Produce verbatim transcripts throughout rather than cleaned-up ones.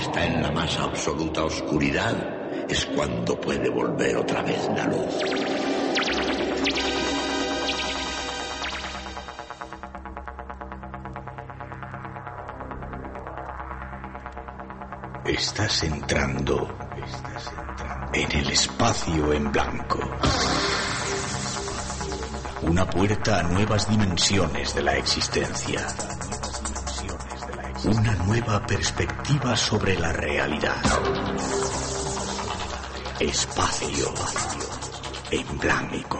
está en la más absoluta oscuridad, es cuando puede volver otra vez la luz. Estás entrando, estás entrando en el espacio en blanco. Una puerta a nuevas dimensiones de la existencia. Una nueva perspectiva sobre la realidad. Espacio en blanco.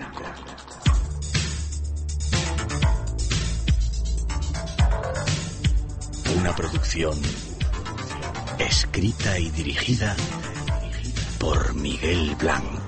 Una producción escrita y dirigida por Miguel Blanco.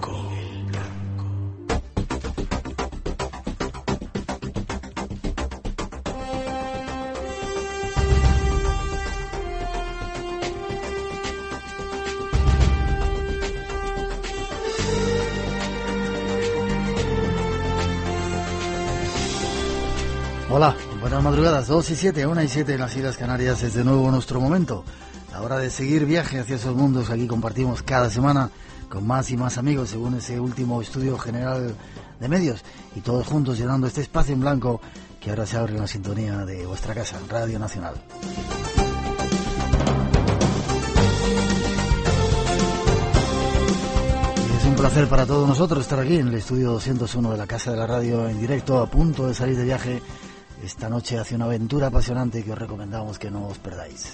Hola, buenas madrugadas, dos y siete, una y siete en las Islas Canarias es de nuevo nuestro momento. La hora de seguir viaje hacia esos mundos que aquí compartimos cada semana con más y más amigos según ese último estudio general de medios y todos juntos llenando este espacio en blanco que ahora se abre en la sintonía de vuestra casa, Radio Nacional. Es un placer para todos nosotros estar aquí en el estudio doscientos uno de la Casa de la Radio en directo, a punto de salir de viaje esta noche hacia una aventura apasionante que os recomendamos que no os perdáis.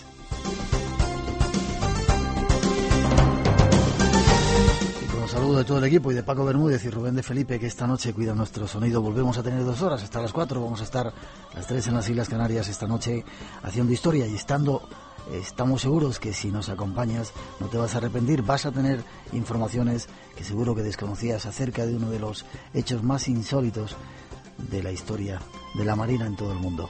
Y con un saludo de todo el equipo y de Paco Bermúdez y Rubén de Felipe, que esta noche cuida nuestro sonido. Volvemos a tener dos horas hasta las cuatro. Vamos a estar las tres en las Islas Canarias esta noche haciendo historia y estando... Estamos seguros que si nos acompañas no te vas a arrepentir, vas a tener informaciones que seguro que desconocías acerca de uno de los hechos más insólitos de la historia de la Marina en todo el mundo.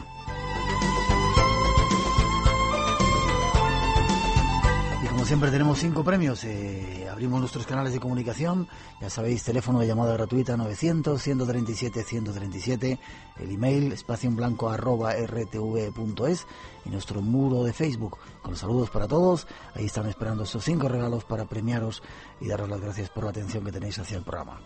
Y como siempre tenemos cinco premios, eh, abrimos nuestros canales de comunicación, ya sabéis, teléfono de llamada gratuita novecientos, ciento treinta y siete, ciento treinta y siete, el email espacio en blanco arroba r t v punto es y nuestro muro de Facebook con los saludos para todos. Ahí están esperando estos cinco regalos para premiaros y daros las gracias por la atención que tenéis hacia el programa.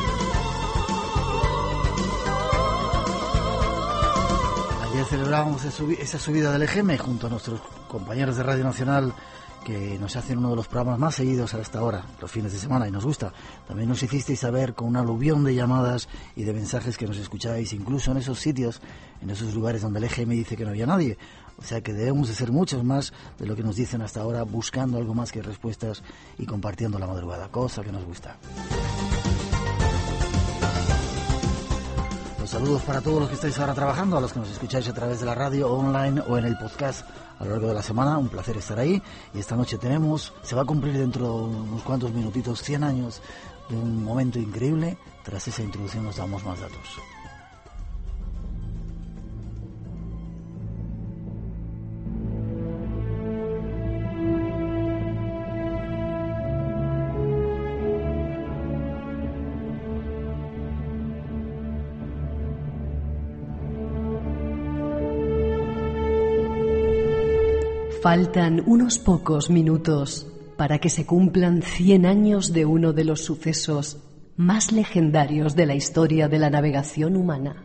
Ayer celebramos esa subida del E G M junto a nuestros compañeros de Radio Nacional que nos hacen uno de los programas más seguidos a esta hora, los fines de semana, y nos gusta. También nos hicisteis saber con un aluvión de llamadas y de mensajes que nos escucháis, incluso en esos sitios, en esos lugares donde el E G M dice que no había nadie. O sea que debemos de ser muchos más de lo que nos dicen hasta ahora, buscando algo más que respuestas y compartiendo la madrugada, cosa que nos gusta. Los saludos para todos los que estáis ahora trabajando, a los que nos escucháis a través de la radio online o en el podcast a lo largo de la semana. Un placer estar ahí. Y esta noche tenemos, se va a cumplir dentro de unos cuantos minutitos, cien años de un momento increíble. Tras esa introducción nos damos más datos. Faltan unos pocos minutos para que se cumplan cien años de uno de los sucesos más legendarios de la historia de la navegación humana.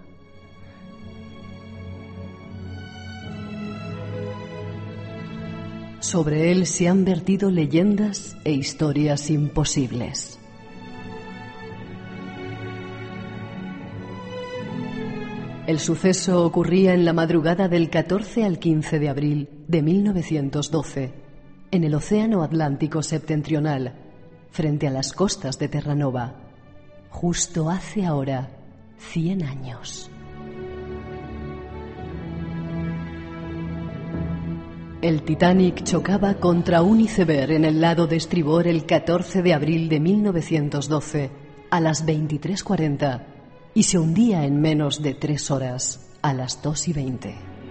Sobre él se han vertido leyendas e historias imposibles. El suceso ocurría en la madrugada del catorce al quince de abril de mil novecientos doce, en el Océano Atlántico Septentrional, frente a las costas de Terranova, justo hace ahora cien años. El Titanic chocaba contra un iceberg en el lado de estribor el catorce de abril de mil novecientos doce a las veintitrés cuarenta y se hundía en menos de tres horas a las dos y veinte.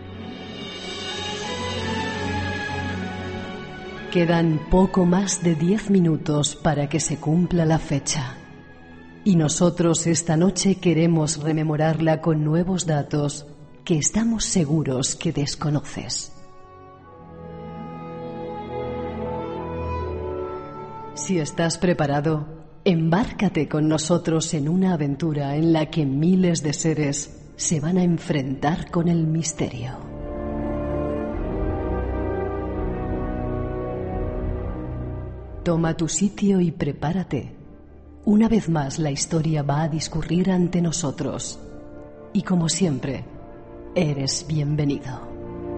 Quedan poco más de diez minutos para que se cumpla la fecha. Y nosotros esta noche queremos rememorarla con nuevos datos que estamos seguros que desconoces. Si estás preparado, embárcate con nosotros en una aventura en la que miles de seres se van a enfrentar con el misterio. Toma tu sitio y prepárate. Una vez más la historia va a discurrir ante nosotros. Y como siempre, eres bienvenido.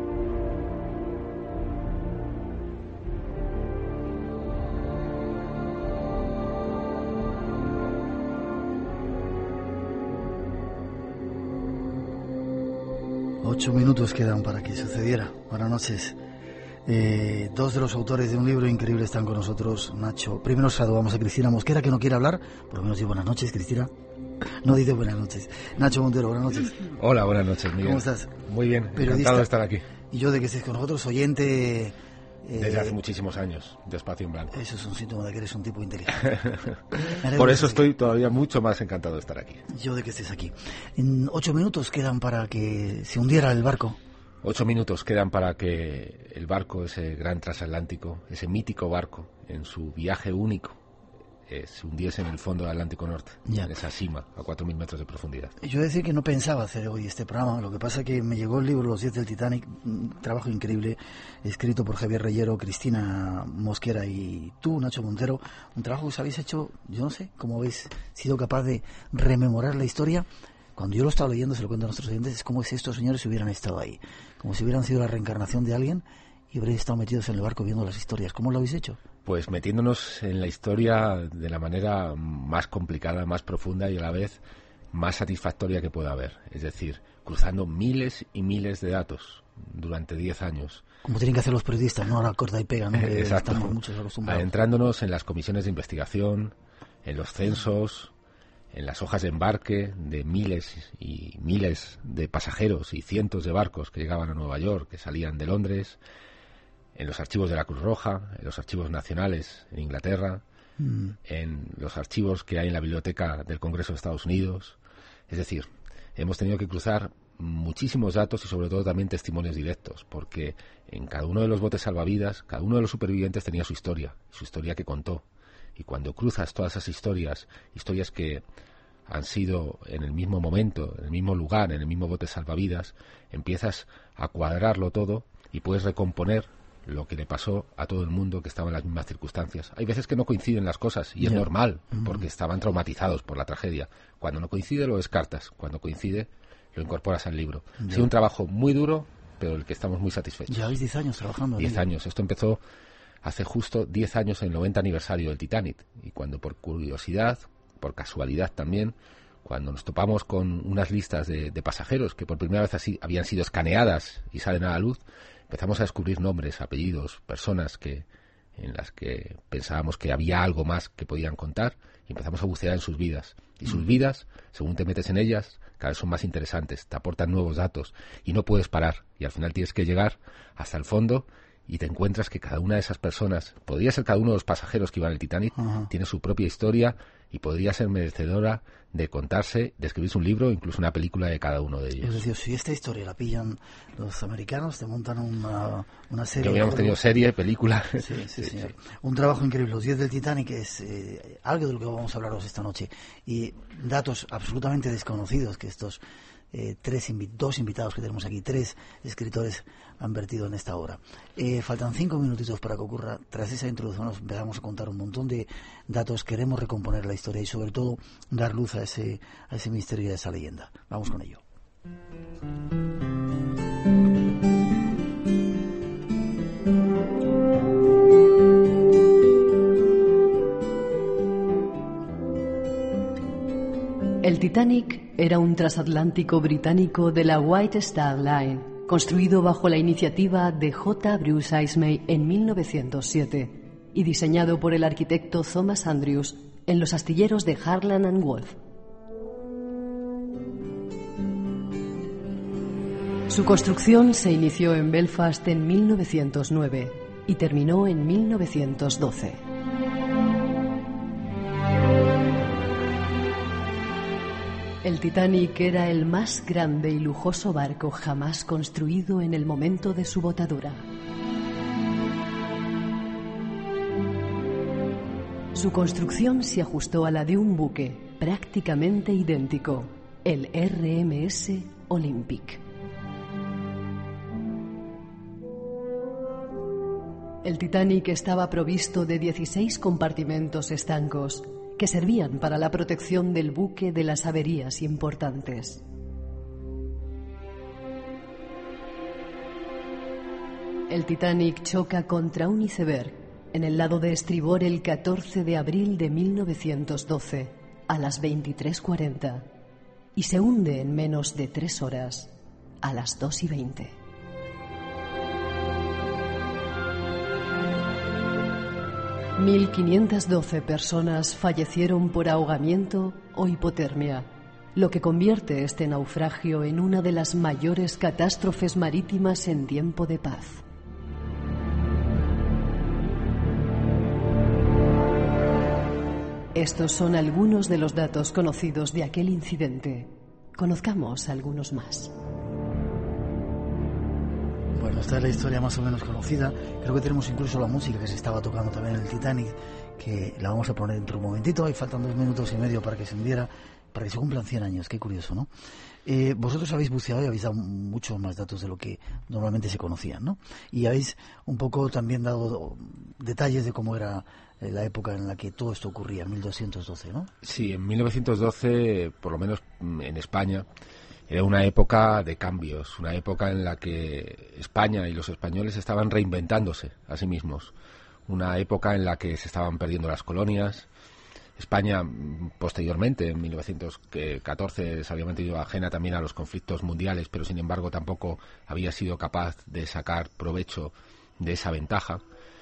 Ocho minutos quedan para que sucediera. Buenas noches. Eh, dos de los autores de un libro increíble están con nosotros, Nacho. Primero saludamos a Cristina Mosquera, que no quiere hablar. Por lo menos dice buenas noches, Cristina. No dice buenas noches. Nacho Montero, buenas noches. Hola, buenas noches, Miguel. ¿Cómo estás? Muy bien, Periodista, encantado de estar aquí. Y yo de que estés con nosotros, oyente... Eh, Desde hace muchísimos años, de Espacio en Blanco. Eso es un síntoma de que eres un tipo inteligente. Por eso estoy todavía mucho más encantado de estar aquí. Yo de que estés aquí. En ocho minutos quedan para que se hundiera el barco. Ocho minutos quedan para que el barco, ese gran transatlántico, ese mítico barco, en su viaje único, eh, se hundiese en el fondo del Atlántico Norte, ya. En esa cima, a cuatro mil metros de profundidad. Yo decía que no pensaba hacer hoy este programa, lo que pasa es que me llegó el libro Los diez del Titanic, un trabajo increíble, escrito por Javier Reyero, Cristina Mosquera y tú, Nacho Montero, un trabajo que os habéis hecho, yo no sé, cómo habéis sido capaz de rememorar la historia. Cuando yo lo estaba leyendo, se lo cuento a nuestros oyentes, es como si estos señores hubieran estado ahí, como si hubieran sido la reencarnación de alguien y hubieran estado metidos en el barco viendo las historias. ¿Cómo lo habéis hecho? Pues metiéndonos en la historia de la manera más complicada, más profunda y a la vez más satisfactoria que pueda haber. Es decir, cruzando miles y miles de datos durante diez años. Como tienen que hacer los periodistas, no ahora corta y pega, ¿no? Que Exacto. Estamos muchos acostumbrados. Adentrándonos en las comisiones de investigación, en los censos, en las hojas de embarque de miles y miles de pasajeros y cientos de barcos que llegaban a Nueva York, que salían de Londres, en los archivos de la Cruz Roja, en los archivos nacionales en Inglaterra, mm. en los archivos que hay en la biblioteca del Congreso de Estados Unidos. Es decir, hemos tenido que cruzar muchísimos datos y sobre todo también testimonios directos, porque en cada uno de los botes salvavidas, cada uno de los supervivientes tenía su historia, su historia que contó. Y cuando cruzas todas esas historias, historias que han sido en el mismo momento, en el mismo lugar, en el mismo bote salvavidas, empiezas a cuadrarlo todo y puedes recomponer lo que le pasó a todo el mundo que estaba en las mismas circunstancias. Hay veces que no coinciden las cosas y yeah. es normal, porque estaban traumatizados por la tragedia. Cuando no coincide lo descartas, cuando coincide lo incorporas al libro. Yeah. Ha sido un trabajo muy duro, pero el que estamos muy satisfechos. Lleváis diez años trabajando. Diez años. Esto empezó hace justo diez años, en el noventa aniversario del Titanic, y cuando por curiosidad, por casualidad también, cuando nos topamos con unas listas de, de pasajeros que por primera vez así habían sido escaneadas y salen a la luz, empezamos a descubrir nombres, apellidos, personas que en las que pensábamos que había algo más que podían contar, y empezamos a bucear en sus vidas. Y sus vidas, según te metes en ellas, cada vez son más interesantes, te aportan nuevos datos, y no puedes parar, y al final tienes que llegar hasta el fondo, y te encuentras que cada una de esas personas, podría ser cada uno de los pasajeros que iban en el Titanic, uh-huh. tiene su propia historia y podría ser merecedora de contarse, de escribirse un libro, incluso una película de cada uno de ellos. Es decir, si esta historia la pillan los americanos, te montan una, una serie... Que habíamos tenido serie, película... Sí, sí, sí, señor. Sí. Un trabajo increíble. Los diez del Titanic es eh, algo de lo que vamos a hablaros esta noche. Y datos absolutamente desconocidos que estos... Eh, tres invi- dos invitados que tenemos aquí, tres escritores han vertido en esta obra. Eh, faltan cinco minutitos para que ocurra. Tras esa introducción nos empezamos a contar un montón de datos. Queremos recomponer la historia y sobre todo dar luz a ese, a ese misterio y a esa leyenda. Vamos con ello. El Titanic era un transatlántico británico de la White Star Line, construido bajo la iniciativa de J. Bruce Ismay en mil novecientos siete y diseñado por el arquitecto Thomas Andrews en los astilleros de Harland and Wolff. Su construcción se inició en Belfast en mil novecientos nueve y terminó en mil novecientos doce. El Titanic era el más grande y lujoso barco jamás construido en el momento de su botadura. Su construcción se ajustó a la de un buque prácticamente idéntico, el R M S Olympic. El Titanic estaba provisto de dieciséis compartimentos estancos que servían para la protección del buque de las averías importantes. El Titanic choca contra un iceberg en el lado de estribor el catorce de abril de mil novecientos doce a las veintitrés cuarenta y se hunde en menos de tres horas a las dos y veinte. mil quinientas doce personas fallecieron por ahogamiento o hipotermia, lo que convierte este naufragio en una de las mayores catástrofes marítimas en tiempo de paz. Estos son algunos de los datos conocidos de aquel incidente. Conozcamos algunos más. Bueno, esta es la historia más o menos conocida. Creo que tenemos incluso la música que se estaba tocando también en el Titanic, que la vamos a poner dentro de un momentito. Ahí faltan dos minutos y medio para que se hundiera, para que se cumplan cien años. Qué curioso, ¿no? Eh, vosotros habéis buceado y habéis dado muchos más datos de lo que normalmente se conocían, ¿no? Y habéis un poco también dado detalles de cómo era la época en la que todo esto ocurría, en mil doscientos doce, ¿no? Sí, en mil novecientos doce, por lo menos en España, era una época de cambios, una época en la que España y los españoles estaban reinventándose a sí mismos, una época en la que se estaban perdiendo las colonias. España, posteriormente, en mil novecientos catorce, se había mantenido ajena también a los conflictos mundiales, pero sin embargo tampoco había sido capaz de sacar provecho de esa ventaja.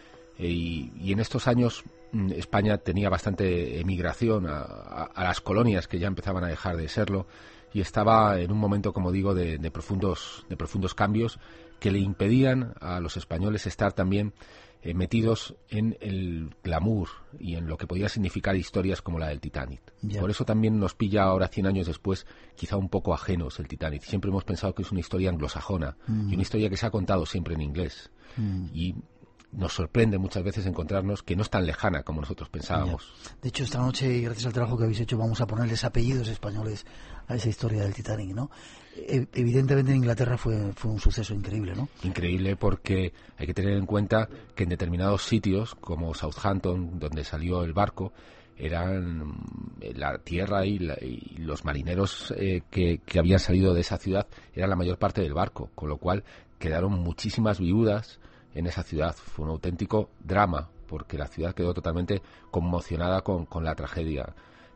Y, y en estos años España tenía bastante emigración a, a, a las colonias que ya empezaban a dejar de serlo, y estaba en un momento, como digo, de, de profundos de profundos cambios que le impedían a los españoles estar también eh, metidos en el glamour y en lo que podía significar historias como la del Titanic. Yeah. Por eso también nos pilla ahora, cien años después, quizá un poco ajenos el Titanic. Siempre hemos pensado que es una historia anglosajona mm. y una historia que se ha contado siempre en inglés. Mm. Y nos sorprende muchas veces encontrarnos que no es tan lejana como nosotros pensábamos. Yeah. De hecho, esta noche, y gracias al trabajo que habéis hecho, vamos a ponerles apellidos españoles a esa historia del Titanic, ¿no? E- evidentemente en Inglaterra fue, fue un suceso increíble, ¿no? Increíble, porque hay que tener en cuenta que en determinados sitios, como Southampton, donde salió el barco, eran la tierra y, la, y los marineros eh, que, que habían salido de esa ciudad eran la mayor parte del barco, con lo cual quedaron muchísimas viudas en esa ciudad. Fue un auténtico drama, porque la ciudad quedó totalmente conmocionada con, con la tragedia.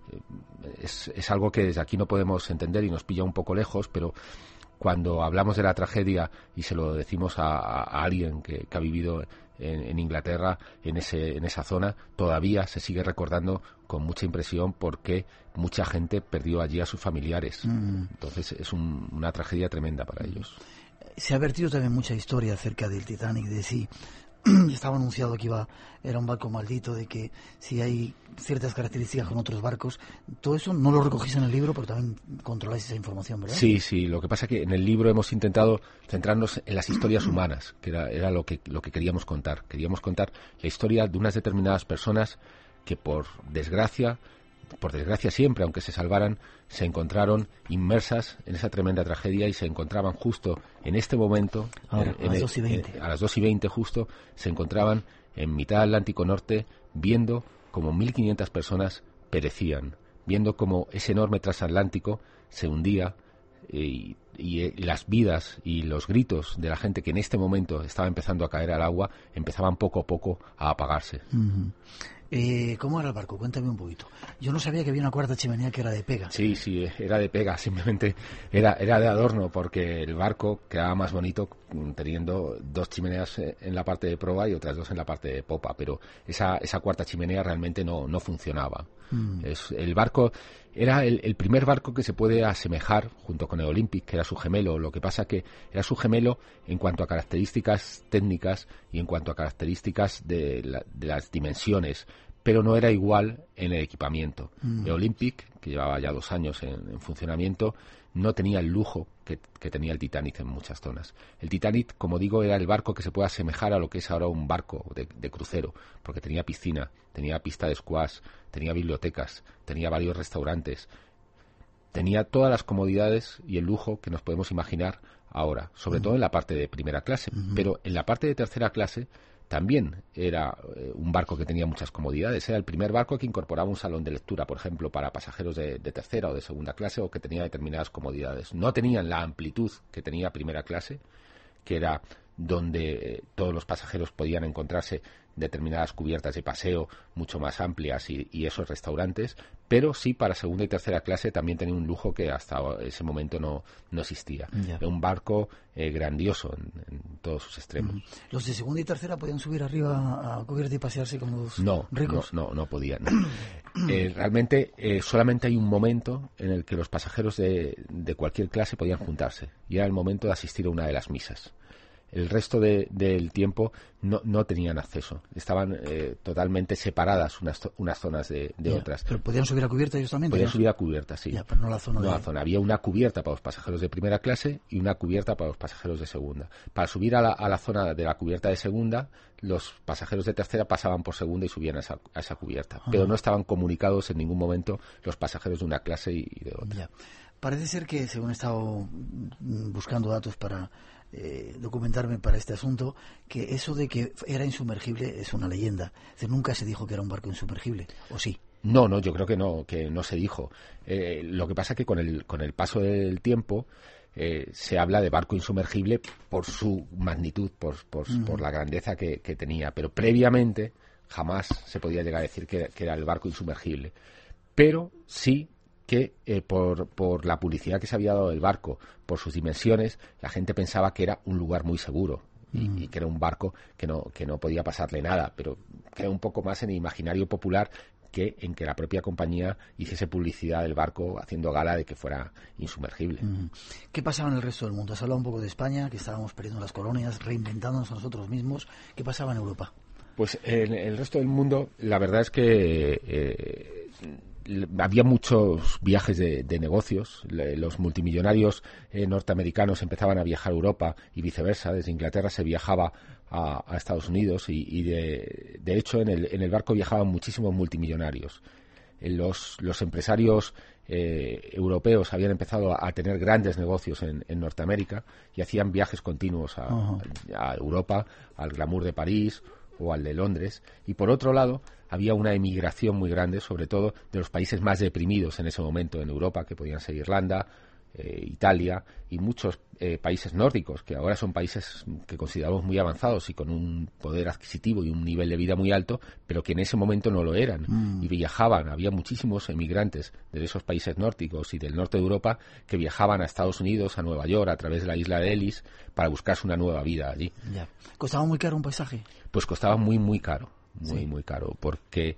Es, es algo que desde aquí no podemos entender y nos pilla un poco lejos, pero cuando hablamos de la tragedia y se lo decimos a, a, a alguien que, que ha vivido en, en Inglaterra, en ese en esa zona, todavía se sigue recordando con mucha impresión, porque mucha gente perdió allí a sus familiares. Mm. Entonces es un, una tragedia tremenda para ellos. Se ha vertido también mucha historia acerca del Titanic, de si estaba anunciado que iba era un barco maldito, de que si hay ciertas características con otros barcos. Todo eso no lo recogéis en el libro, pero también controláis esa información, ¿verdad? Sí, sí. Lo que pasa es que en el libro hemos intentado centrarnos en las historias humanas, que era, era lo que lo que queríamos contar. Queríamos contar la historia de unas determinadas personas que, por desgracia, por desgracia siempre, aunque se salvaran, se encontraron inmersas en esa tremenda tragedia y se encontraban justo en este momento, Ahora, en, a, las en, dos y veinte. En, a las dos y veinte justo, se encontraban en mitad del Atlántico Norte, viendo como mil quinientas personas perecían, viendo como ese enorme transatlántico se hundía, y, y, y las vidas y los gritos de la gente que en este momento estaba empezando a caer al agua empezaban poco a poco a apagarse. Uh-huh. Eh, ¿Cómo era el barco? Cuéntame un poquito. Yo no sabía que había una cuarta chimenea que era de pega. Sí, sí, era de pega, simplemente era era de adorno, porque el barco quedaba más bonito teniendo dos chimeneas en la parte de proa y otras dos en la parte de popa, pero esa esa cuarta chimenea realmente no no funcionaba. Mm. Es, el barco era el, el primer barco que se puede asemejar, junto con el Olympic, que era su gemelo. Lo que pasa que era su gemelo en cuanto a características técnicas y en cuanto a características de, la, de las dimensiones, pero no era igual en el equipamiento. Mm. El Olympic, que llevaba ya dos años en, en funcionamiento, no tenía el lujo que, que tenía el Titanic en muchas zonas. El Titanic, como digo, era el barco que se puede asemejar a lo que es ahora un barco de, de crucero, porque tenía piscina, tenía pista de squash, tenía bibliotecas, tenía varios restaurantes, tenía todas las comodidades y el lujo que nos podemos imaginar ahora, sobre mm. todo en la parte de primera clase, mm-hmm. pero en la parte de tercera clase también era eh, un barco que tenía muchas comodidades. Era el primer barco que incorporaba un salón de lectura, por ejemplo, para pasajeros de, de tercera o de segunda clase, o que tenía determinadas comodidades. No tenían la amplitud que tenía primera clase, que era donde eh, todos los pasajeros podían encontrarse determinadas cubiertas de paseo mucho más amplias y, y esos restaurantes, pero sí para segunda y tercera clase también tenía un lujo que hasta ese momento no, no existía. Yeah. Era un barco eh, grandioso en, en todos sus extremos. Mm. ¿Los de segunda y tercera podían subir arriba a cubierta y pasearse como los no, ricos? No, no, no podían. eh, realmente eh, solamente hay un momento en el que los pasajeros de, de cualquier clase podían juntarse, y era el momento de asistir a una de las misas. El resto de, del tiempo no, no tenían acceso. Estaban eh, totalmente separadas unas, unas zonas de, de ya, otras. ¿Pero podían subir a cubierta ellos también? Podían ¿no? subir a cubierta, sí. Ya, pero no la zona. No de... la zona. Había una cubierta para los pasajeros de primera clase y una cubierta para los pasajeros de segunda. Para subir a la, a la zona de la cubierta de segunda, los pasajeros de tercera pasaban por segunda y subían a esa, a esa cubierta. Ajá. Pero no estaban comunicados en ningún momento los pasajeros de una clase y, y de otra. Ya. Parece ser que, según he estado buscando datos para eh, documentarme para este asunto, que eso de que era insumergible es una leyenda. Es decir, nunca se dijo que era un barco insumergible, ¿o sí? No, no, yo creo que no, que no se dijo. Eh, lo que pasa es que con el, con el paso del tiempo eh, se habla de barco insumergible por su magnitud, por, por, mm. por la grandeza que, que tenía. Pero previamente jamás se podía llegar a decir que, que era el barco insumergible. Pero sí que eh, por, por la publicidad que se había dado del barco, por sus dimensiones, la gente pensaba que era un lugar muy seguro y, mm. y que era un barco que no, que no podía pasarle nada, pero queda un poco más en el imaginario popular que en que la propia compañía hiciese publicidad del barco haciendo gala de que fuera insumergible. Mm. ¿Qué pasaba en el resto del mundo? Has hablado un poco de España, que estábamos perdiendo las colonias, reinventándonos a nosotros mismos. ¿Qué pasaba en Europa? Pues en el resto del mundo, la verdad es que eh, había muchos viajes de, de negocios. Los multimillonarios eh, norteamericanos empezaban a viajar a Europa y viceversa. Desde Inglaterra se viajaba a, a Estados Unidos y, y de, de hecho en el, en el barco viajaban muchísimos multimillonarios. Los, los empresarios eh, europeos habían empezado a, a tener grandes negocios en, en Norteamérica y hacían viajes continuos a, uh-huh. a, a Europa, al glamour de París o al de Londres. Y por otro lado había una emigración muy grande, sobre todo de los países más deprimidos en ese momento en Europa, que podían ser Irlanda, eh, Italia y muchos eh, países nórdicos, que ahora son países que consideramos muy avanzados y con un poder adquisitivo y un nivel de vida muy alto, pero que en ese momento no lo eran. Mm. Y viajaban, había muchísimos emigrantes de esos países nórdicos y del norte de Europa que viajaban a Estados Unidos, a Nueva York, a través de la isla de Ellis, para buscarse una nueva vida allí. Ya. ¿Costaba muy caro un paisaje? Pues costaba muy, muy caro. Muy, sí. muy caro, porque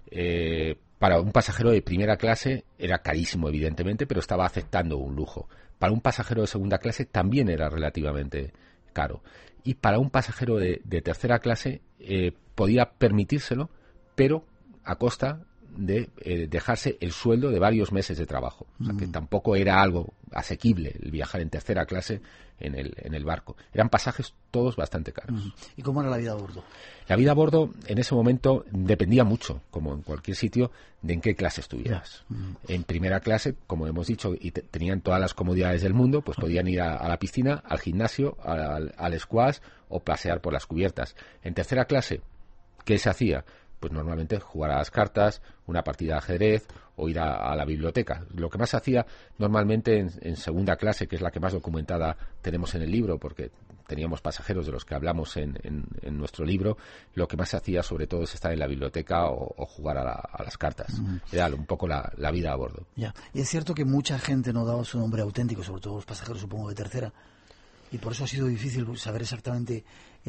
eh, para un pasajero de primera clase era carísimo, evidentemente, pero estaba aceptando un lujo. Para un pasajero de segunda clase también era relativamente caro. Y para un pasajero de, de tercera clase eh, podía permitírselo, pero a costa de eh, dejarse el sueldo de varios meses de trabajo. O sea, mm. que tampoco era algo asequible el viajar en tercera clase en el, en el barco. Eran pasajes todos bastante caros. Mm. ¿Y cómo era la vida a bordo? La vida a bordo en ese momento dependía mucho, como en cualquier sitio, de en qué clase estuvieras. Yeah. Mm. En primera clase, como hemos dicho, y te, tenían todas las comodidades del mundo, pues podían ir a, a la piscina, al gimnasio, al, al squash o pasear por las cubiertas. En tercera clase, ¿qué se hacía? Pues normalmente jugar a las cartas, una partida de ajedrez o ir a, a la biblioteca. Lo que más se hacía normalmente en, en segunda clase, que es la que más documentada tenemos en el libro, porque teníamos pasajeros de los que hablamos en, en, en nuestro libro, lo que más se hacía sobre todo es estar en la biblioteca o, o jugar a, la, a las cartas. Uh-huh. Era un poco la, la vida a bordo. Ya. Y es cierto que mucha gente no daba su nombre auténtico, sobre todo los pasajeros, supongo, de tercera. Y por eso ha sido difícil saber exactamente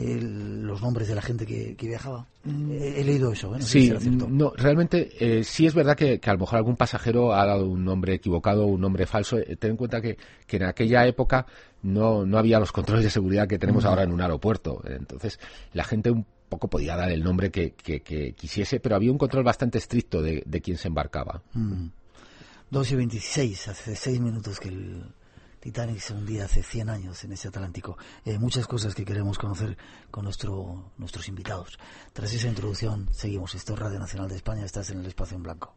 el, los nombres de la gente que, que viajaba. He, he leído eso, ¿eh? No sí, sé si cierto. No, realmente eh, sí es verdad que, que a lo mejor algún pasajero ha dado un nombre equivocado, un nombre falso. Eh, ten en cuenta que, que en aquella época no, no había los controles de seguridad que tenemos uh-huh. ahora en un aeropuerto. Entonces la gente un tampoco podía dar el nombre que, que, que quisiese, pero había un control bastante estricto de, de quién se embarcaba. Mm. dos y veintiséis, hace seis minutos que el Titanic se hundía hace cien años en ese Atlántico. Eh, muchas cosas que queremos conocer con nuestro, nuestros invitados. Tras esa introducción, seguimos. Esto es Radio Nacional de España, estás en el Espacio en Blanco.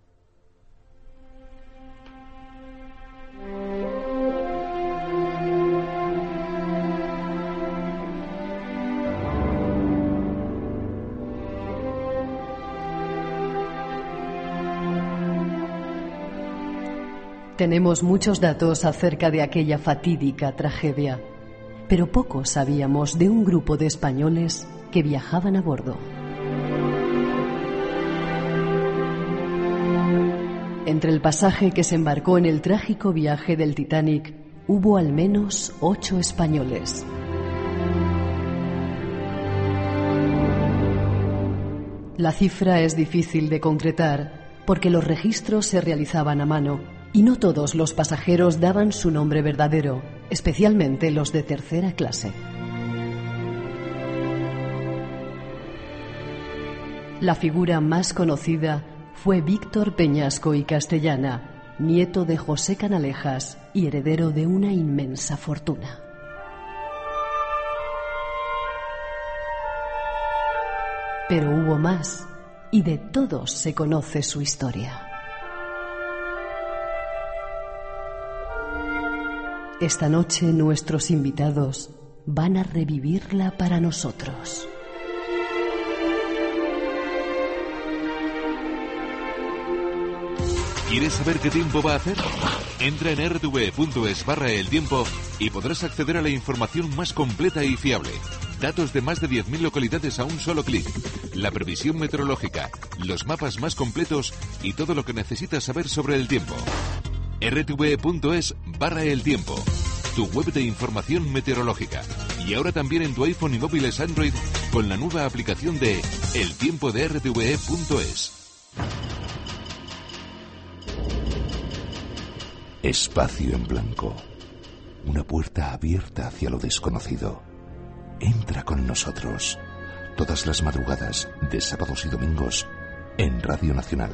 Tenemos muchos datos acerca de aquella fatídica tragedia, pero poco sabíamos de un grupo de españoles que viajaban a bordo. Entre el pasaje que se embarcó en el trágico viaje del Titanic, hubo al menos ocho españoles. La cifra es difícil de concretar porque los registros se realizaban a mano y no todos los pasajeros daban su nombre verdadero, especialmente los de tercera clase. La figura más conocida fue Víctor Peñasco y Castellana, nieto de José Canalejas y heredero de una inmensa fortuna. Pero hubo más, y de todos se conoce su historia. Esta noche nuestros invitados van a revivirla para nosotros. ¿Quieres saber qué tiempo va a hacer? Entra en r t v e punto es barra el tiempo y podrás acceder a la información más completa y fiable. Datos de más de diez mil localidades a un solo clic. La previsión meteorológica, los mapas más completos y todo lo que necesitas saber sobre el tiempo. r t v e punto es barra el tiempo, tu web de información meteorológica. Y ahora también en tu iPhone y móviles Android con la nueva aplicación de El Tiempo de r t v e punto es. Espacio en Blanco. Una puerta abierta hacia lo desconocido. Entra con nosotros. Todas las madrugadas, de sábados y domingos, en Radio Nacional.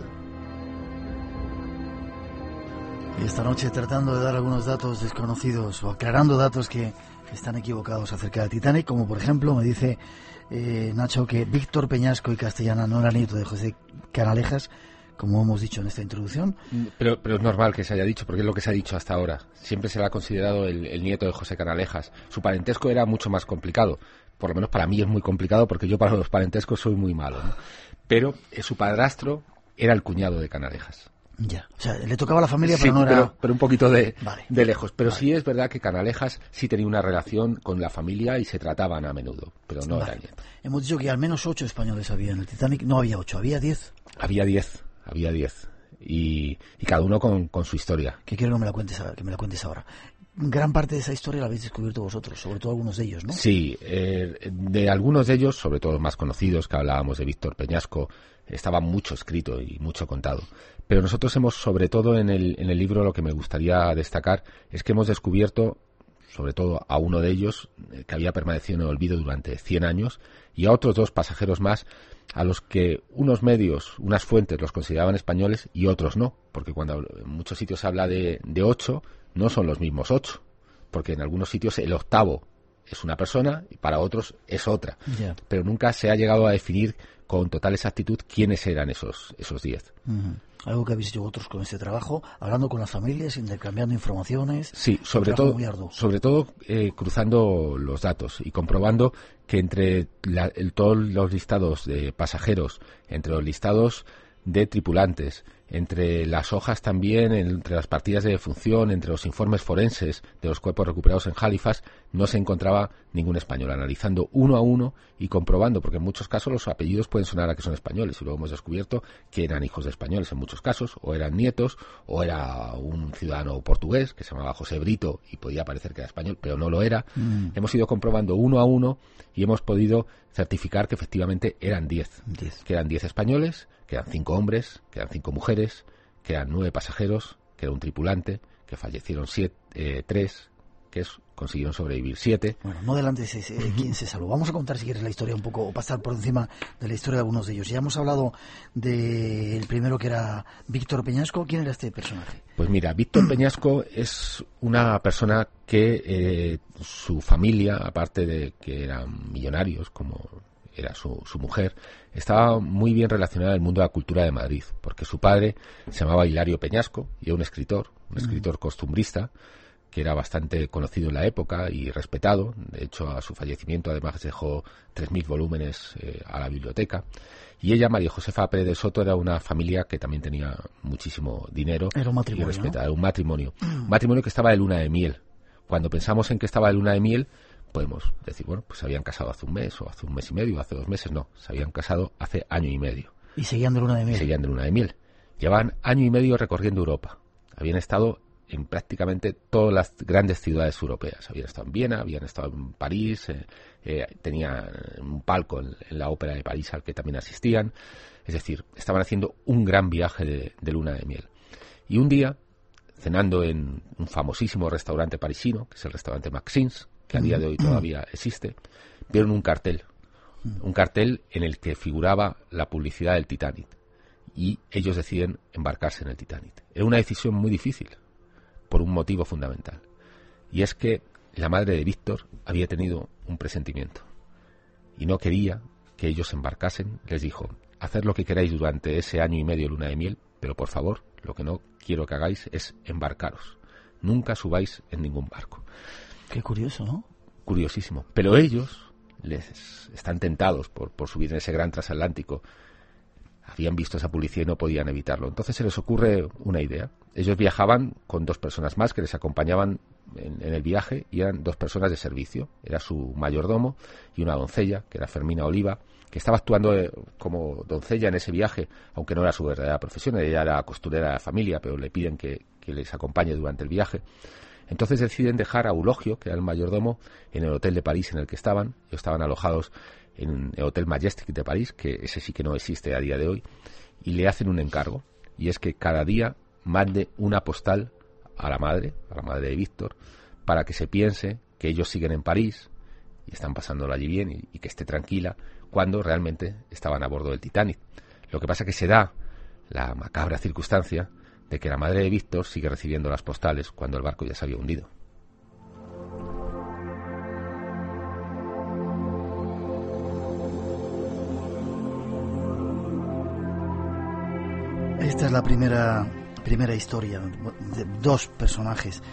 Y esta noche tratando de dar algunos datos desconocidos o aclarando datos que están equivocados acerca del Titanic, como por ejemplo me dice eh, Nacho que Víctor Peñasco y Castellana no era nieto de José Canalejas, como hemos dicho en esta introducción. Pero, pero es normal que se haya dicho, porque es lo que se ha dicho hasta ahora. Siempre se le ha considerado el, el nieto de José Canalejas. Su parentesco era mucho más complicado. Por lo menos para mí es muy complicado, porque yo para los parentescos soy muy malo, ¿no? Pero eh, su padrastro era el cuñado de Canalejas. Ya, o sea, le tocaba a la familia, sí, pero no era... Pero, pero un poquito de, vale. de lejos. Pero vale. Sí es verdad que Canalejas sí tenía una relación con la familia y se trataban a menudo, pero no vale. era nieto. Hemos dicho que al menos ocho españoles había en el Titanic. No había ocho, había diez. Había diez, había diez. Y, y cada uno con, con su historia. Que quiero que me la cuentes, que me la cuentes ahora. Gran parte de esa historia la habéis descubierto vosotros, sobre todo algunos de ellos, ¿no? Sí, eh, de algunos de ellos, sobre todo más conocidos, que hablábamos de Víctor Peñasco, estaba mucho escrito y mucho contado. Pero nosotros hemos, sobre todo en el, en el libro, lo que me gustaría destacar es que hemos descubierto, sobre todo a uno de ellos, que había permanecido en el olvido durante cien años, y a otros dos pasajeros más, a los que unos medios, unas fuentes los consideraban españoles y otros no, porque cuando en muchos sitios se habla de, de ocho, no son los mismos ocho, porque en algunos sitios el octavo es una persona y para otros es otra, yeah. Pero nunca se ha llegado a definir con total exactitud quiénes eran esos esos diez. Uh-huh. Algo que habéis hecho vosotros con este trabajo, hablando con las familias, intercambiando informaciones. Sí, sobre todo, sobre todo eh, cruzando los datos y comprobando que entre la, el, todos los listados de pasajeros, entre los listados de tripulantes, entre las hojas también, entre las partidas de defunción, entre los informes forenses de los cuerpos recuperados en Halifax, no se encontraba ningún español. Analizando uno a uno y comprobando, porque en muchos casos los apellidos pueden sonar a que son españoles, y luego hemos descubierto que eran hijos de españoles en muchos casos, o eran nietos, o era un ciudadano portugués que se llamaba José Brito y podía parecer que era español, pero no lo era. Mm. Hemos ido comprobando uno a uno y hemos podido certificar que efectivamente eran diez, que eran diez españoles, que eran cinco hombres, que eran cinco mujeres, que eran nueve pasajeros, que era un tripulante, que fallecieron siete, eh, tres, que es, consiguieron sobrevivir siete. Bueno, no adelantes ese, eh, quién se salvó. Vamos a contar, si quieres, la historia un poco, o pasar por encima de la historia de algunos de ellos. Ya hemos hablado del primero, que era Víctor Peñasco. ¿Quién era este personaje? Pues mira, Víctor Peñasco es una persona que eh, su familia, aparte de que eran millonarios, como era su, su mujer, estaba muy bien relacionada al mundo de la cultura de Madrid, porque su padre se llamaba Hilario Peñasco y era un escritor, un escritor costumbrista, que era bastante conocido en la época y respetado. De hecho, a su fallecimiento además dejó tres mil volúmenes eh, a la biblioteca. Y ella, María Josefa Pérez de Soto, era una familia que también tenía muchísimo dinero. Era un matrimonio, y respetada. ¿no? Era un matrimonio. Un matrimonio que estaba de luna de miel. Cuando pensamos en que estaba de luna de miel, podemos decir, bueno, pues se habían casado hace un mes, o hace un mes y medio, o hace dos meses. No, se habían casado hace año y medio. Y seguían de luna de miel. Y seguían de luna de miel. Llevaban año y medio recorriendo Europa. Habían estado en prácticamente todas las grandes ciudades europeas. Habían estado en Viena, habían estado en París, eh, eh, tenían un palco en, en la Ópera de París al que también asistían. Es decir, estaban haciendo un gran viaje de, de luna de miel. Y un día, cenando en un famosísimo restaurante parisino, que es el restaurante Maxim's, que a día de hoy todavía existe, vieron un cartel. Un cartel en el que figuraba la publicidad del Titanic. Y ellos deciden embarcarse en el Titanic. Era una decisión muy difícil, por un motivo fundamental, y es que la madre de Víctor había tenido un presentimiento y no quería que ellos se embarcasen. Les dijo: haced lo que queráis durante ese año y medio de luna de miel, pero por favor, lo que no quiero que hagáis es embarcaros, nunca subáis en ningún barco. Qué curioso, ¿no? Curiosísimo, pero ellos les están tentados por, por subir en ese gran transatlántico. Habían visto esa publicidad y no podían evitarlo. Entonces se les ocurre una idea. Ellos viajaban con dos personas más que les acompañaban en, en el viaje, y eran dos personas de servicio. Era su mayordomo y una doncella, que era Fermina Oliva, que estaba actuando eh, como doncella en ese viaje, aunque no era su verdadera profesión. Ella era costurera de la familia, pero le piden que, que les acompañe durante el viaje. Entonces deciden dejar a Eulogio, que era el mayordomo, en el hotel de París en el que estaban. Ellos estaban alojados en el Hotel Majestic de París, que ese sí que no existe a día de hoy, y le hacen un encargo, y es que cada día mande una postal a la madre, a la madre de Víctor, para que se piense que ellos siguen en París y están pasándolo allí bien, y, y que esté tranquila, cuando realmente estaban a bordo del Titanic. Lo que pasa que se da la macabra circunstancia de que la madre de Víctor sigue recibiendo las postales cuando el barco ya se había hundido. Esta es la primera primera historia de dos personajes,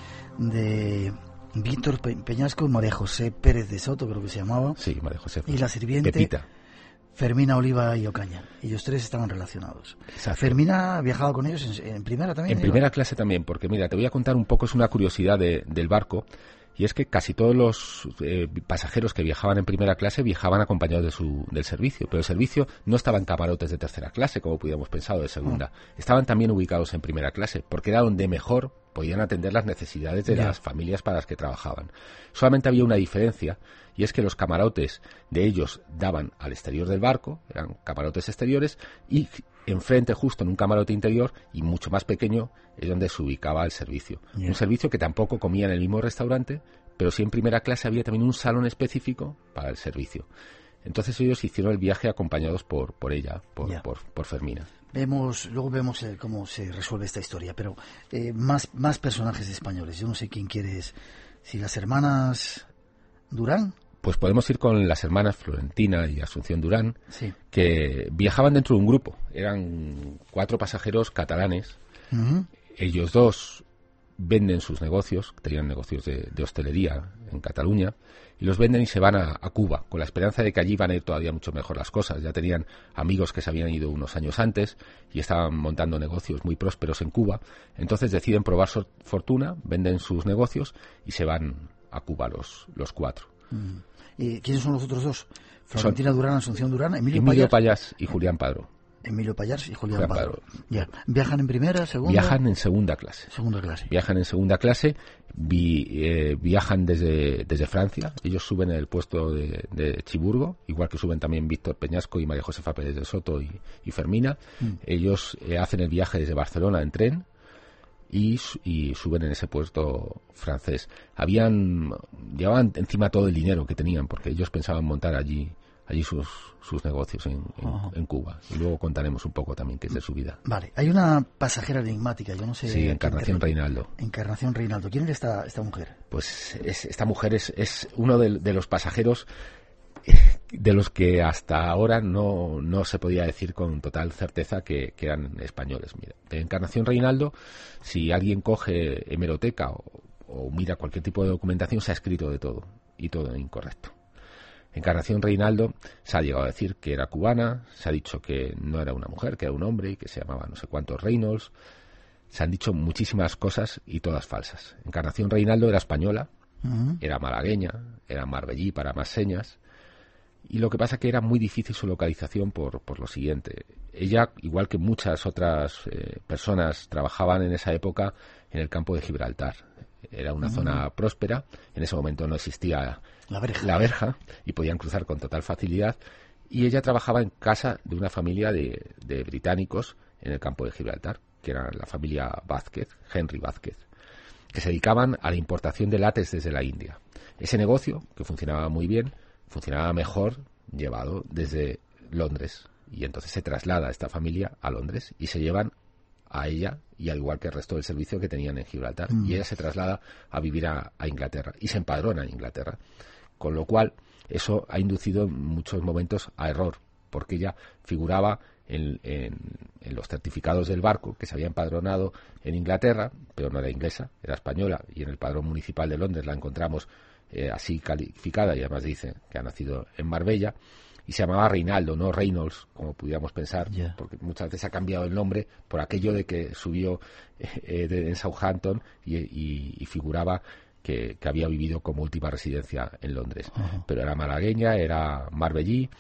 de Víctor Peñasco y María José Pérez de Soto, creo que se llamaba. Sí, María José. Y la sirviente Pepita. Fermina Oliva y Ocaña. Ellos tres estaban relacionados. Exacto. Fermina viajaba con ellos en, en primera también. En primera clase también, porque mira, te voy a contar un poco, es una curiosidad de, del barco. Y es que casi todos los eh, pasajeros que viajaban en primera clase viajaban acompañados de su, del servicio. Pero el servicio no estaba en camarotes de tercera clase, como pudiéramos pensar, o de segunda. Mm. Estaban también ubicados en primera clase, porque era donde mejor podían atender las necesidades de yeah. las familias para las que trabajaban. Solamente había una diferencia, y es que los camarotes de ellos daban al exterior del barco, eran camarotes exteriores, y enfrente, justo en un camarote interior y mucho más pequeño, es donde se ubicaba el servicio. Yeah. Un servicio que tampoco comía en el mismo restaurante, pero sí en primera clase había también un salón específico para el servicio. Entonces ellos hicieron el viaje acompañados por, por ella, por, yeah. por, por Fermina. Vemos, luego vemos eh, cómo se resuelve esta historia, pero eh, más, más personajes españoles. Yo no sé quién quieres, si las hermanas Durán. Pues podemos ir con las hermanas Florentina y Asunción Durán, sí. que viajaban dentro de un grupo. Eran cuatro pasajeros catalanes. Uh-huh. Ellos dos venden sus negocios, tenían negocios de, de hostelería en Cataluña, y los venden y se van a, a Cuba, con la esperanza de que allí van a ir todavía mucho mejor las cosas. Ya tenían amigos que se habían ido unos años antes y estaban montando negocios muy prósperos en Cuba. Entonces deciden probar su fortuna, venden sus negocios y se van a Cuba los, los cuatro. Uh-huh. ¿Y quiénes son los otros dos? Florentina Durán, Asunción Durán, Emilio, Emilio Payas. Payas y Julián Padró. Emilio Payas y Julián, Julián Padró. Padró. Ya. ¿Viajan en primera, segunda? Viajan en segunda clase. Segunda clase. Viajan en segunda clase, vi, eh, viajan desde, desde Francia. Ellos suben en el puesto de, de Chiburgo, igual que suben también Víctor Peñasco y María Josefa Pérez de Soto y, y Fermina. Mm. Ellos eh, hacen el viaje desde Barcelona en tren y, y suben en ese puerto francés. Habían llevaban encima todo el dinero que tenían, porque ellos pensaban montar allí allí sus, sus negocios en, en, en Cuba. Y luego contaremos un poco también qué es de su vida. Vale, hay una pasajera enigmática, yo no sé... Sí, Encarnación Reinaldo. Encarnación Reinaldo. ¿Quién era esta, esta mujer? Pues es, esta mujer es, es uno de, de los pasajeros de los que hasta ahora no, no se podía decir con total certeza que, que eran españoles. Mira, de Encarnación Reinaldo, si alguien coge hemeroteca o, o mira cualquier tipo de documentación, se ha escrito de todo, y todo incorrecto. Encarnación Reinaldo se ha llegado a decir que era cubana, se ha dicho que no era una mujer, que era un hombre y que se llamaba no sé cuántos Reynolds. Se han dicho muchísimas cosas y todas falsas. Encarnación Reinaldo era española, uh-huh. era malagueña, era marbellí para más señas, y lo que pasa que era muy difícil su localización por, por lo siguiente. Ella, igual que muchas otras eh, personas, trabajaban en esa época en el campo de Gibraltar. Era una uh-huh. zona próspera, en ese momento no existía la verja. la verja y podían cruzar con total facilidad, y ella trabajaba en casa de una familia de, de británicos en el campo de Gibraltar, que era la familia Vázquez, Henry Vázquez, que se dedicaban a la importación de látex desde la India. Ese negocio, que funcionaba muy bien, funcionaba mejor llevado desde Londres, y entonces se traslada esta familia a Londres y se llevan a ella, y al igual que el resto del servicio que tenían en Gibraltar, mm. y ella se traslada a vivir a, a Inglaterra y se empadrona en Inglaterra, con lo cual eso ha inducido en muchos momentos a error, porque ella figuraba en, en, en los certificados del barco que se había empadronado en Inglaterra, pero no era inglesa, era española, y en el padrón municipal de Londres la encontramos eh, así calificada, y además dice que ha nacido en Marbella, y se llamaba Reinaldo, no Reynolds, como pudiéramos pensar, yeah. porque muchas veces ha cambiado el nombre por aquello de que subió eh, de, en Southampton y, y, y figuraba que, que había vivido como última residencia en Londres. Uh-huh. Pero era malagueña, era marbellí,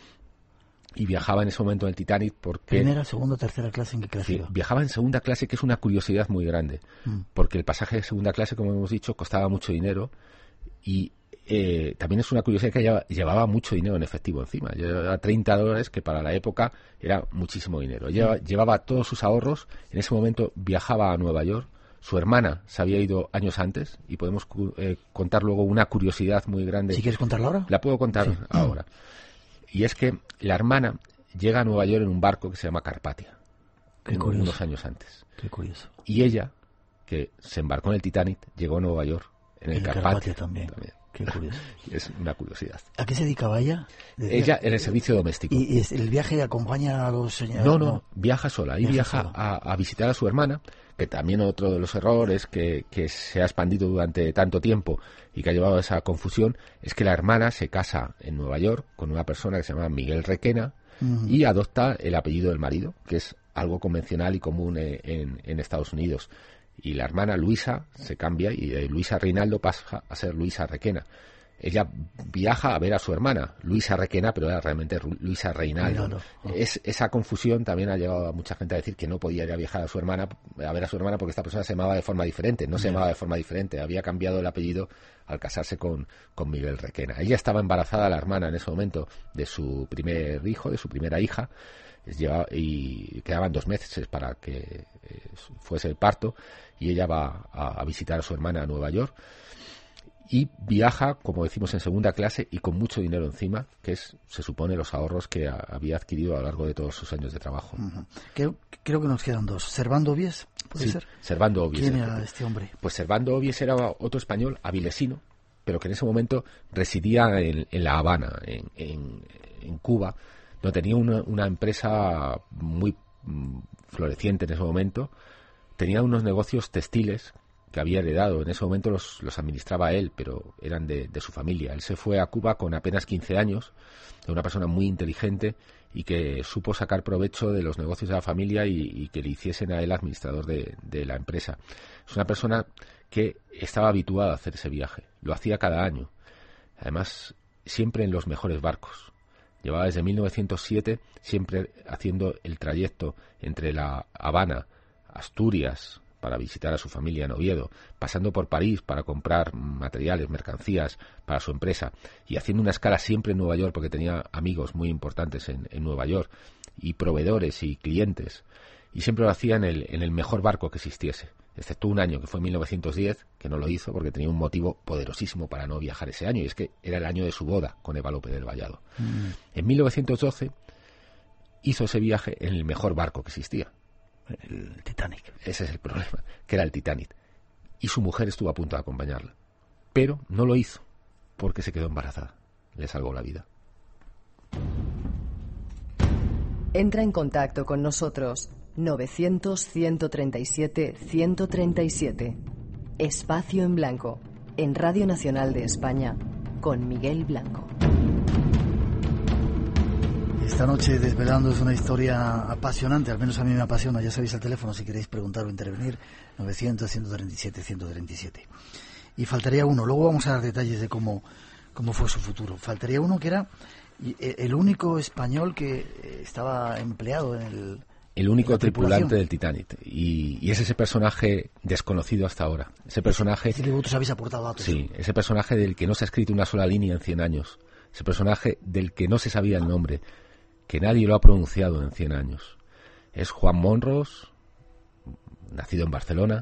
y viajaba en ese momento en el Titanic porque... ¿Primera, segunda, tercera clase en qué clase? Sí, viajaba en segunda clase, que es una curiosidad muy grande, mm. porque el pasaje de segunda clase, como hemos dicho, costaba mucho dinero, y Eh, también es una curiosidad que llevaba, llevaba mucho dinero en efectivo encima. Llevaba treinta dólares, que para la época era muchísimo dinero. Llevaba, llevaba todos sus ahorros. En ese momento viajaba a Nueva York. Su hermana se había ido años antes, y podemos eh, contar luego una curiosidad muy grande. ¿Si quieres contarla ahora? La puedo contar sí. ahora. Y es que la hermana llega a Nueva York en un barco que se llama Carpathia. Qué curioso. Unos años antes. Qué curioso. Y ella, que se embarcó en el Titanic, llegó a Nueva York en el, el Carpathia, Carpathia también. también. Qué curioso. Es una curiosidad. ¿A qué se dedicaba ella? Desde ella en el servicio doméstico. ¿Y, y el viaje acompaña a los señores? No, no, no, viaja sola. Ahí viaja, viaja a, a visitar a su hermana, que también otro de los errores que, que se ha expandido durante tanto tiempo y que ha llevado a esa confusión es que la hermana se casa en Nueva York con una persona que se llama Miguel Requena uh-huh. y adopta el apellido del marido, que es algo convencional y común en, en Estados Unidos. Y la hermana Luisa se cambia y de Luisa Reinaldo pasa a ser Luisa Requena. Ella viaja a ver a su hermana, Luisa Requena, pero era realmente Luisa Reinaldo. No, no, no. Es, esa confusión también ha llevado a mucha gente a decir que no podía ir a viajar a su hermana, a ver a su hermana, porque esta persona se llamaba de forma diferente. No se llamaba de forma diferente, había cambiado el apellido al casarse con, con Miguel Requena. Ella estaba embarazada, la hermana, en ese momento, de su primer hijo, de su primera hija, y quedaban dos meses para que fuese el parto, y ella va a, a visitar a su hermana a Nueva York y viaja, como decimos, en segunda clase y con mucho dinero encima, que es, se supone, los ahorros que a, había adquirido a lo largo de todos sus años de trabajo. Uh-huh. Creo, creo que nos quedan dos. ¿Servando Obies? ¿Puede sí, ser? Servando Obies. ¿Quién era este hombre? Pues Servando Obies era otro español, avilesino, pero que en ese momento residía en, en La Habana, en, en, en Cuba, donde tenía una, una empresa muy mm, floreciente en ese momento. Tenía unos negocios textiles que había heredado. En ese momento los, los administraba él, pero eran de, de su familia. Él se fue a Cuba con apenas quince años, de una persona muy inteligente y que supo sacar provecho de los negocios de la familia y, y que le hiciesen a él administrador de, de la empresa. Es una persona que estaba habituada a hacer ese viaje. Lo hacía cada año. Además, siempre en los mejores barcos. Llevaba desde mil novecientos siete siempre haciendo el trayecto entre La Habana, Asturias, para visitar a su familia en Oviedo, pasando por París para comprar materiales, mercancías para su empresa, y haciendo una escala siempre en Nueva York, porque tenía amigos muy importantes en, en Nueva York, y proveedores y clientes, y siempre lo hacía en el, en el mejor barco que existiese. excepto un año que fue mil novecientos diez, que no lo hizo porque tenía un motivo poderosísimo para no viajar ese año, y es que era el año de su boda con Eva López del Vallado. Mm. En mil novecientos doce hizo ese viaje en el mejor barco que existía, el Titanic. Ese es el problema, que era el Titanic, y su mujer estuvo a punto de acompañarla, pero no lo hizo porque se quedó embarazada. Le salvó la vida. Entra en contacto con nosotros. novecientos, ciento treinta y siete, ciento treinta y siete. Espacio en Blanco, en Radio Nacional de España, con Miguel Blanco. Esta noche desvelando es una historia apasionante, al menos a mí me apasiona. Ya sabéis el teléfono si queréis preguntar o intervenir, novecientos, ciento treinta y siete, ciento treinta y siete. Y faltaría uno, luego vamos a dar detalles de cómo, cómo fue su futuro. Faltaría uno que era el único español que estaba empleado en el... El único tripulante del Titanic. Y, y es ese personaje desconocido hasta ahora. Ese personaje... Sí, que vosotros habéis aportado datos. Sí, ese personaje del que no se ha escrito una sola línea en cien años. Ese personaje del que no se sabía el nombre, que nadie lo ha pronunciado en cien años. Es Juan Monros, nacido en Barcelona,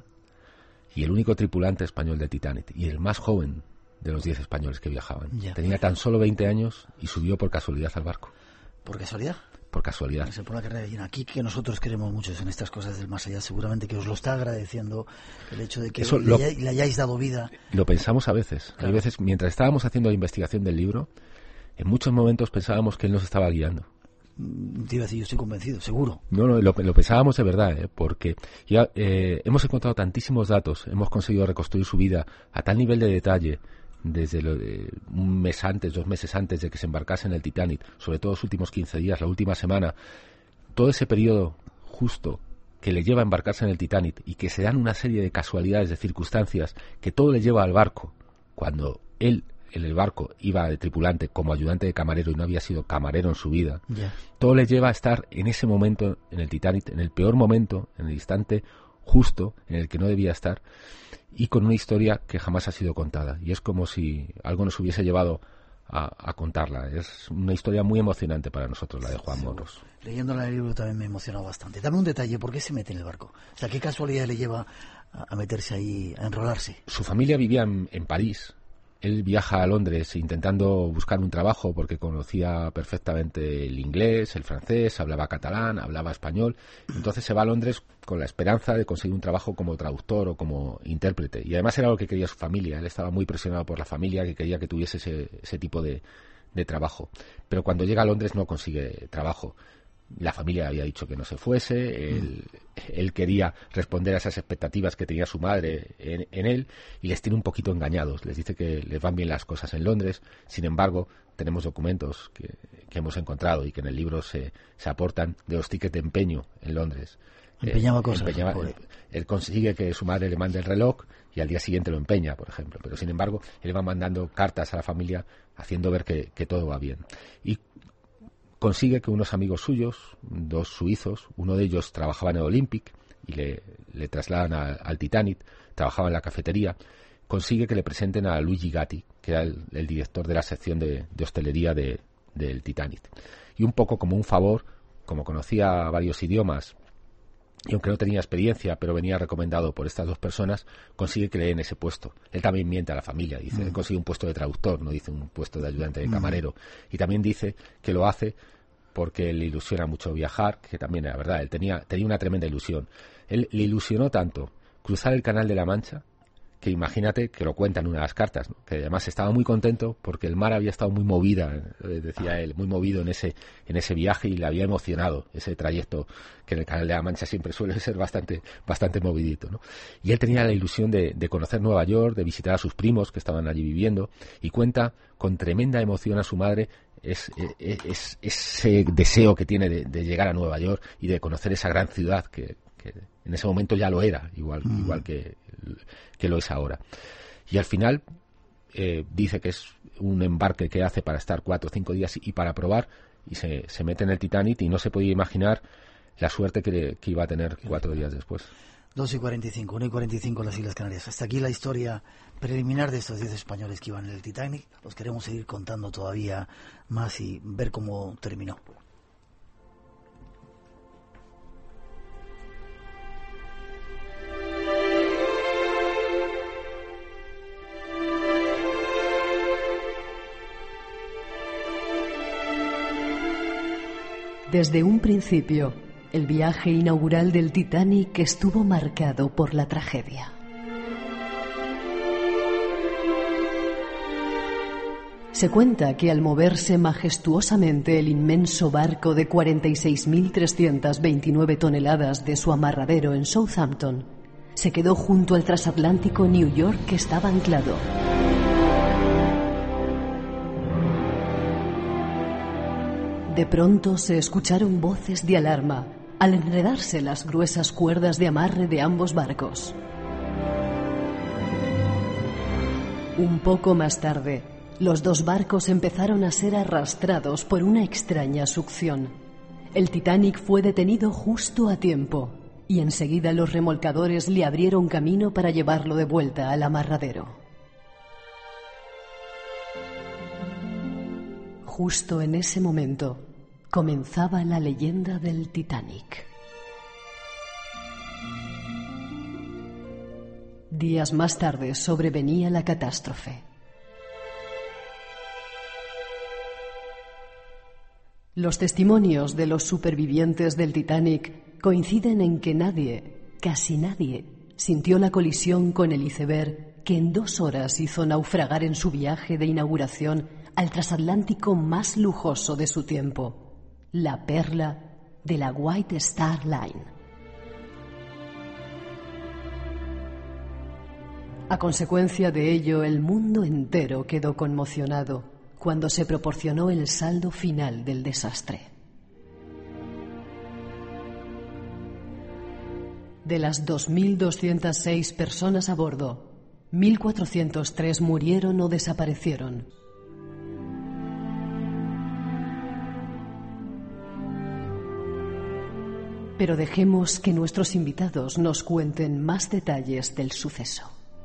y el único tripulante español del Titanic. Y el más joven de los diez españoles que viajaban. Ya. Tenía tan solo veinte años y subió por casualidad al barco. ¿Por casualidad? Por casualidad. Se pone la carrera llena. Aquí que nosotros queremos mucho en estas cosas del más allá, seguramente que os lo está agradeciendo el hecho de que Eso le, lo, hay, le hayáis dado vida. Lo pensamos a veces. Claro. Hay veces, mientras estábamos haciendo la investigación del libro, en muchos momentos pensábamos que él nos estaba guiando. Te iba a decir, yo estoy convencido, seguro. No, no, lo, lo pensábamos de verdad, ¿eh? Porque ya eh, hemos encontrado tantísimos datos, hemos conseguido reconstruir su vida a tal nivel de detalle, desde lo, eh, un mes antes, dos meses antes de que se embarcase en el Titanic, sobre todo los últimos quince días, la última semana, todo ese periodo justo que le lleva a embarcarse en el Titanic y que se dan una serie de casualidades, de circunstancias, que todo le lleva al barco, cuando él en el barco iba de tripulante como ayudante de camarero y no había sido camarero en su vida, yeah. Todo le lleva a estar en ese momento en el Titanic, en el peor momento, en el instante justo en el que no debía estar, y con una historia que jamás ha sido contada, y es como si algo nos hubiese llevado a, a contarla. Es una historia muy emocionante para nosotros, la de Juan Monros. Leyéndola en el libro también me emocionó bastante. Dame un detalle, ¿por qué se mete en el barco? O sea, ¿qué casualidad le lleva a, a meterse ahí, a enrolarse? Su familia vivía en, en París. Él viaja a Londres intentando buscar un trabajo porque conocía perfectamente el inglés, el francés, hablaba catalán, hablaba español. Entonces se va a Londres con la esperanza de conseguir un trabajo como traductor o como intérprete. Y además era lo que quería su familia. Él estaba muy presionado por la familia, que quería que tuviese ese, ese tipo de, de trabajo. Pero cuando llega a Londres no consigue trabajo. La familia había dicho que no se fuese, él, él quería responder a esas expectativas que tenía su madre en, en él, y les tiene un poquito engañados. Les dice que les van bien las cosas en Londres. Sin embargo, tenemos documentos que, que hemos encontrado y que en el libro se, se aportan de los tickets de empeño en Londres. Empeñaba eh, cosas. Empeñaba, él, él consigue que su madre le mande el reloj y al día siguiente lo empeña, por ejemplo. Pero sin embargo, él va mandando cartas a la familia haciendo ver que, que todo va bien. Y consigue que unos amigos suyos, dos suizos, uno de ellos trabajaba en el Olympic y le, le trasladan a, al Titanic, trabajaba en la cafetería, consigue que le presenten a Luigi Gatti, que era el, el director de la sección de, de hostelería de, del Titanic. Y un poco como un favor, como conocía varios idiomas, y aunque no tenía experiencia, pero venía recomendado por estas dos personas, consigue que le den ese puesto. Él también miente a la familia, dice, mm. él consigue un puesto de traductor, no dice un puesto de ayudante de camarero. Mm. Y también dice que lo hace porque le ilusiona mucho viajar, que también era verdad, él tenía, tenía una tremenda ilusión. Él le ilusionó tanto cruzar el Canal de la Mancha, que imagínate que lo cuenta en una de las cartas, ¿no? Que además estaba muy contento porque el mar había estado muy movida, eh, decía él, muy movido en ese en ese viaje y le había emocionado ese trayecto que en el Canal de la Mancha siempre suele ser bastante bastante movidito, ¿no? Y él tenía la ilusión de, de conocer Nueva York, de visitar a sus primos que estaban allí viviendo, y cuenta con tremenda emoción a su madre es, es, es ese deseo que tiene de, de llegar a Nueva York y de conocer esa gran ciudad que, que en ese momento ya lo era, igual, mm. igual que que lo es ahora. Y al final eh, dice que es un embarque que hace para estar cuatro o cinco días y para probar, y se, se mete en el Titanic y no se podía imaginar la suerte que, que iba a tener cuatro días después. dos y cuarenta y cinco, una y cuarenta y cinco en las Islas Canarias. Hasta aquí la historia preliminar de estos diez españoles que iban en el Titanic. Os queremos seguir contando todavía más y ver cómo terminó. Desde un principio, el viaje inaugural del Titanic estuvo marcado por la tragedia. Se cuenta que al moverse majestuosamente el inmenso barco de cuarenta y seis mil trescientas veintinueve toneladas de su amarradero en Southampton, se quedó junto al transatlántico New York que estaba anclado. De pronto se escucharon voces de alarma al enredarse las gruesas cuerdas de amarre de ambos barcos. Un poco más tarde, los dos barcos empezaron a ser arrastrados por una extraña succión. El Titanic fue detenido justo a tiempo y enseguida los remolcadores le abrieron camino para llevarlo de vuelta al amarradero. Justo en ese momento comenzaba la leyenda del Titanic. Días más tarde sobrevenía la catástrofe. Los testimonios de los supervivientes del Titanic coinciden en que nadie, casi nadie, sintió la colisión con el iceberg que en dos horas hizo naufragar en su viaje de inauguración al transatlántico más lujoso de su tiempo, la perla de la White Star Line. A consecuencia de ello, el mundo entero quedó conmocionado cuando se proporcionó el saldo final del desastre. De las dos mil doscientas seis personas a bordo, mil cuatrocientos tres murieron o desaparecieron. Pero dejemos que nuestros invitados nos cuenten más detalles del suceso.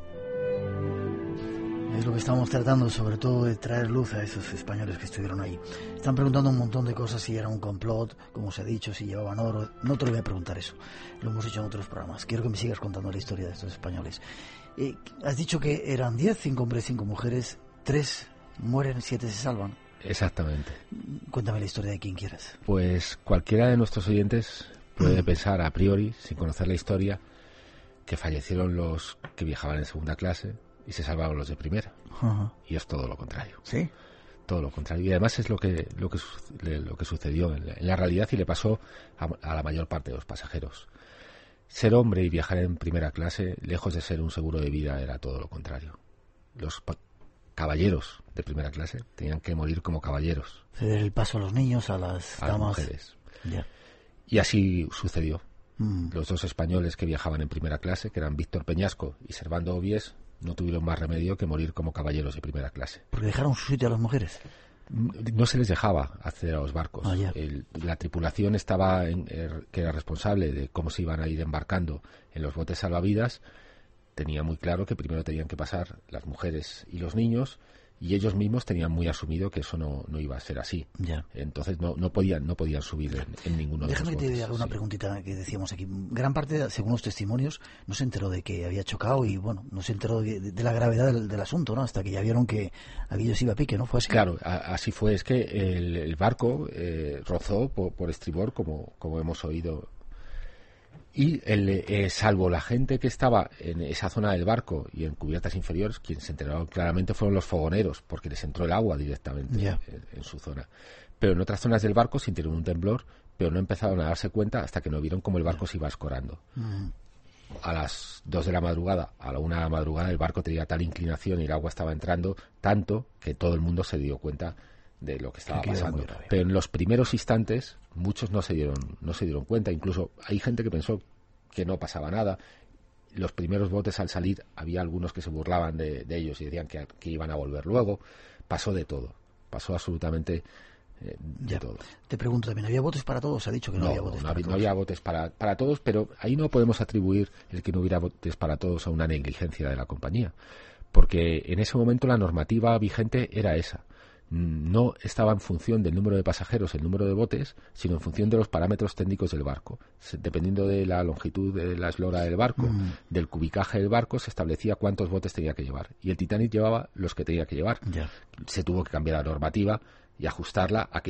Es lo que estamos tratando, sobre todo de traer luz a esos españoles que estuvieron ahí. Están preguntando un montón de cosas, si era un complot, como se ha dicho, si llevaban oro. No te lo voy a preguntar eso, lo hemos hecho en otros programas. Quiero que me sigas contando la historia de estos españoles. Eh, has dicho que eran diez, cinco hombres, cinco mujeres, tres mueren, siete se salvan. Exactamente. Cuéntame la historia de quien quieras. Pues cualquiera de nuestros oyentes puede pensar a priori, sin conocer la historia, que fallecieron los que viajaban en segunda clase y se salvaron los de primera. Uh-huh. Y es todo lo contrario. ¿Sí? Todo lo contrario. Y además es lo que lo que, lo que sucedió en la, en la realidad y le pasó a, a la mayor parte de los pasajeros. Ser hombre y viajar en primera clase, lejos de ser un seguro de vida, era todo lo contrario. Los pa- caballeros de primera clase tenían que morir como caballeros. Ceder el paso a los niños, a las a damas. las mujeres. Yeah. Y así sucedió. Mm. Los dos españoles que viajaban en primera clase, que eran Víctor Peñasco y Servando Obies, no tuvieron más remedio que morir como caballeros de primera clase. ¿Porque dejaron su sitio a las mujeres? No se les dejaba acceder a los barcos. Oh, yeah. El, la tripulación estaba en, er, que era responsable de cómo se iban a ir embarcando en los botes salvavidas. Tenía muy claro que primero tenían que pasar las mujeres y los niños, y ellos mismos tenían muy asumido que eso no, no iba a ser así. Yeah. Entonces no, no podían no podían subir en, en ninguno de los botes. Déjame que te haga una sí. preguntita que decíamos aquí. Gran parte, según los testimonios, no se enteró de que había chocado y, bueno, no se enteró de, de la gravedad del, del asunto, ¿no? Hasta que ya vieron que aquello se iba a pique, ¿no? ¿Fue así? Claro, a, así fue. Es que el, el barco eh, rozó por, por estribor, como, como hemos oído. Y el, eh, salvo la gente que estaba en esa zona del barco y en cubiertas inferiores, quienes se enteraron claramente fueron los fogoneros, porque les entró el agua directamente yeah. en, en su zona. Pero en otras zonas del barco sintieron un temblor, pero no empezaron a darse cuenta hasta que no vieron cómo el barco yeah. se iba escorando. Mm. A las dos de la madrugada, a la una de la madrugada, el barco tenía tal inclinación y el agua estaba entrando tanto que todo el mundo se dio cuenta de lo que estaba pasando. Pero en los primeros instantes muchos no se dieron no se dieron cuenta. Incluso hay gente que pensó que no pasaba nada. Los primeros botes al salir había algunos que se burlaban de, de ellos y decían que, que iban a volver luego. Pasó de todo, pasó absolutamente eh, de ya. todo. Te pregunto también, ¿había botes para todos? Se ha dicho que no, no había botes no, para no todos. No había botes para, para todos, pero ahí no podemos atribuir el que no hubiera botes para todos a una negligencia de la compañía, porque en ese momento la normativa vigente era esa. No estaba en función del número de pasajeros, el número de botes, sino en función de los parámetros técnicos del barco. Dependiendo de la longitud de la eslora del barco, mm. del cubicaje del barco, se establecía cuántos botes tenía que llevar. Y el Titanic llevaba los que tenía que llevar. Yeah. Se tuvo que cambiar la normativa y ajustarla a que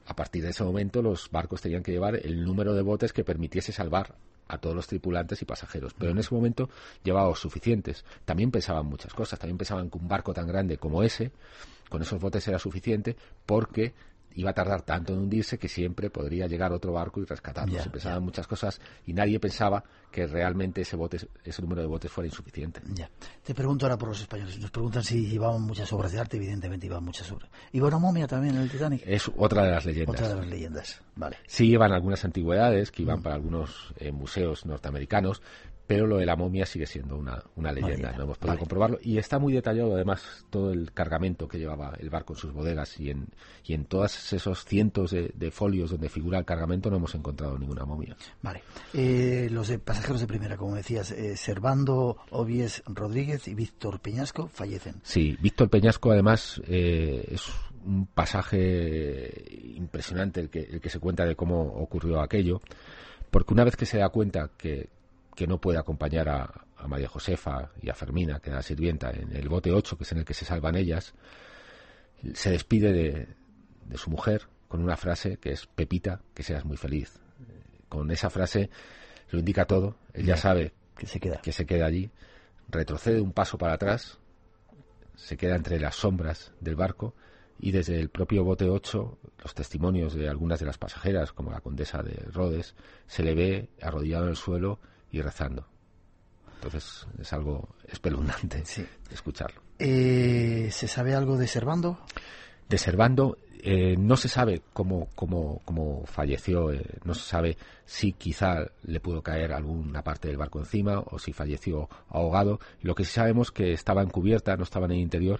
a partir de ese momento los barcos tenían que llevar el número de botes que permitiese salvar a todos los tripulantes y pasajeros, pero en ese momento llevaba los suficientes. También pensaban muchas cosas, también pensaban que un barco tan grande como ese, con esos botes era suficiente, porque iba a tardar tanto en hundirse que siempre podría llegar otro barco y rescatarlo. Ya, Se pensaban ya. muchas cosas y nadie pensaba que realmente ese bote, ese número de botes fuera insuficiente. Ya. Te pregunto ahora por los españoles. Nos preguntan si llevaban muchas obras de arte. Evidentemente iban muchas obras. ¿Iba una momia también en el Titanic? Es otra de las leyendas. Otra de las leyendas. Vale. Sí llevan algunas antigüedades que iban Mm. para algunos eh, museos norteamericanos, pero lo de la momia sigue siendo una, una leyenda. leyenda. No hemos podido Vale. comprobarlo. Y está muy detallado, además, todo el cargamento que llevaba el barco en sus bodegas. Y en, y en todos esos cientos de, de folios donde figura el cargamento no hemos encontrado ninguna momia. Vale. Eh, los de pasajeros de primera, como decías, eh, Servando Obies Rodríguez y Víctor Peñasco fallecen. Sí, Víctor Peñasco, además, eh, es un pasaje impresionante el que, el que se cuenta de cómo ocurrió aquello, porque una vez que se da cuenta que, que no puede acompañar a, a María Josefa y a Fermina, que era la sirvienta, en el bote ocho, que es en el que se salvan ellas, se despide de, de su mujer con una frase que es: Pepita, que seas muy feliz. Con esa frase lo indica todo. Él ya sabe Que se queda. que se queda allí, retrocede un paso para atrás, se queda entre las sombras del barco, y desde el propio bote ocho, los testimonios de algunas de las pasajeras, como la condesa de Rhodes, se le ve arrodillado en el suelo y rezando. Entonces es algo espeluznante Sí. escucharlo. Eh, ¿Se sabe algo de Servando? De Servando eh, no se sabe cómo, cómo, cómo falleció, eh, no se sabe si quizá le pudo caer alguna parte del barco encima o si falleció ahogado. Lo que sí sabemos que estaba en cubierta, no estaba en el interior.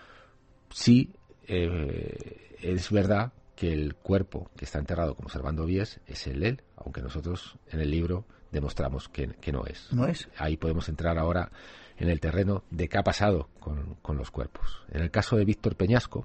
Sí, eh, es verdad que el cuerpo que está enterrado como Servando Obies es el de él, aunque nosotros en el libro demostramos que, que no es. ¿No es? Ahí podemos entrar ahora en el terreno de qué ha pasado con, con los cuerpos. En el caso de Víctor Peñasco,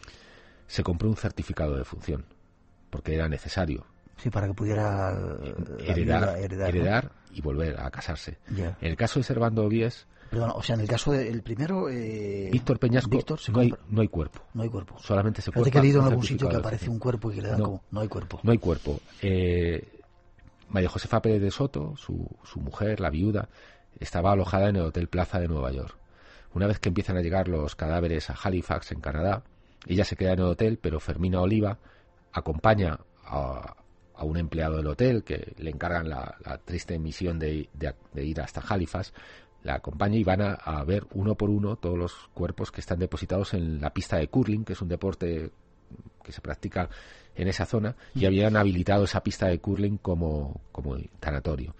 se compró un certificado de defunción, porque era necesario Sí, para que pudiera eh, la heredar, viuda heredar, ¿no? heredar y volver a casarse. Ya. En el caso de Servando Obies, Perdón, o sea, en el caso del primero... Eh, Víctor Peñasco, Víctor se no, hay, compra- no hay cuerpo. no hay cuerpo. Solamente se Fíjate cuerpa que he leído en un algún sitio certificado que de aparece defunción. un cuerpo y que le dan No. como... No hay cuerpo. No hay cuerpo. Eh, María Josefa Pérez de Soto, su, su mujer, la viuda, estaba alojada en el Hotel Plaza de Nueva York. Una vez que empiezan a llegar los cadáveres a Halifax, en Canadá, ella se queda en el hotel, pero Fermina Oliva acompaña a, a un empleado del hotel que le encargan la, la triste misión de, de, de ir hasta Halifax, la acompaña y van a, a ver uno por uno todos los cuerpos que están depositados en la pista de curling, que es un deporte que se practica en esa zona, y habían habilitado esa pista de curling como, como tanatorio.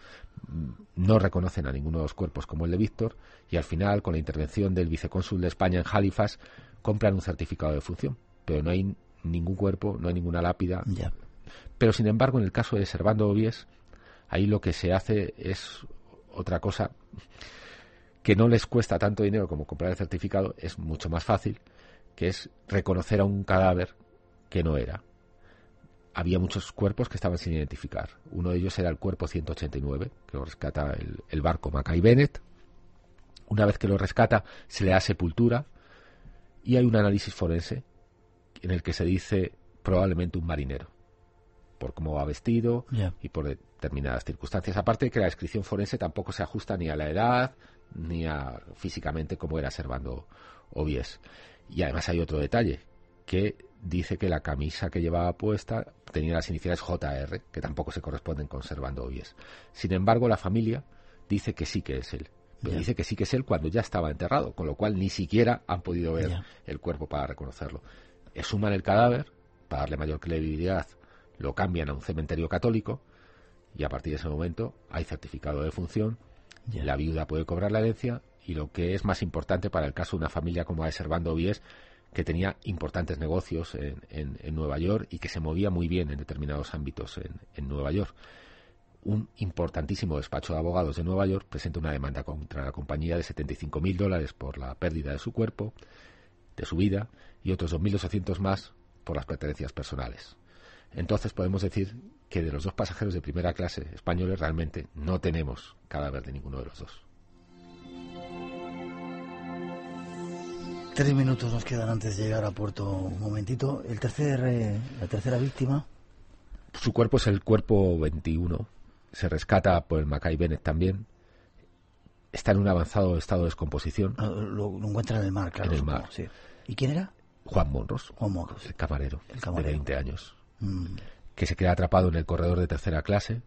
No reconocen a ninguno de los cuerpos como el de Víctor, y al final, con la intervención del vicecónsul de España en Halifax, compran un certificado de defunción, pero no hay ningún cuerpo, no hay ninguna lápida. Ya. Pero sin embargo, en el caso de Servando Obies, ahí lo que se hace es otra cosa que no les cuesta tanto dinero como comprar el certificado, es mucho más fácil, que es reconocer a un cadáver que no era. Había muchos cuerpos que estaban sin identificar. Uno de ellos era el cuerpo ciento ochenta y nueve, que lo rescata el, el barco Mackay Bennett. Una vez que lo rescata, se le da sepultura y hay un análisis forense en el que se dice probablemente un marinero, por cómo va vestido Ya. y por determinadas circunstancias. Aparte de que la descripción forense tampoco se ajusta ni a la edad ni a físicamente cómo era Servando Obies. Y además hay otro detalle, que dice que la camisa que llevaba puesta tenía las iniciales J R, que tampoco se corresponden con Servando Obies. Sin embargo, la familia dice que sí que es él. Pero Ya. dice que sí que es él cuando ya estaba enterrado, con lo cual ni siquiera han podido ver Ya. el cuerpo para reconocerlo. Exhuman el cadáver para darle mayor credibilidad, lo cambian a un cementerio católico y a partir de ese momento hay certificado de defunción, Ya. la viuda puede cobrar la herencia y lo que es más importante para el caso de una familia como la de Servando Obies, que tenía importantes negocios en, en, en Nueva York y que se movía muy bien en determinados ámbitos en, en Nueva York. Un importantísimo despacho de abogados de Nueva York presenta una demanda contra la compañía de setenta y cinco mil dólares por la pérdida de su cuerpo, de su vida, y otros dos mil ochocientos más por las pertenencias personales. Entonces podemos decir que de los dos pasajeros de primera clase españoles realmente no tenemos cadáver de ninguno de los dos. Tres minutos nos quedan antes de llegar a puerto, un momentito. El tercer, eh, la tercera víctima. Su cuerpo es el cuerpo veintiuno. Se rescata por el Mackay Bennett también. Está en un avanzado estado de descomposición. Ah, lo, lo encuentran en el mar, claro. En el supongo, mar. Sí. ¿Y quién era? Juan Monros. Juan Monros. El camarero, El camarero. de veinte años. Mm. Que se queda atrapado en el corredor de tercera clase.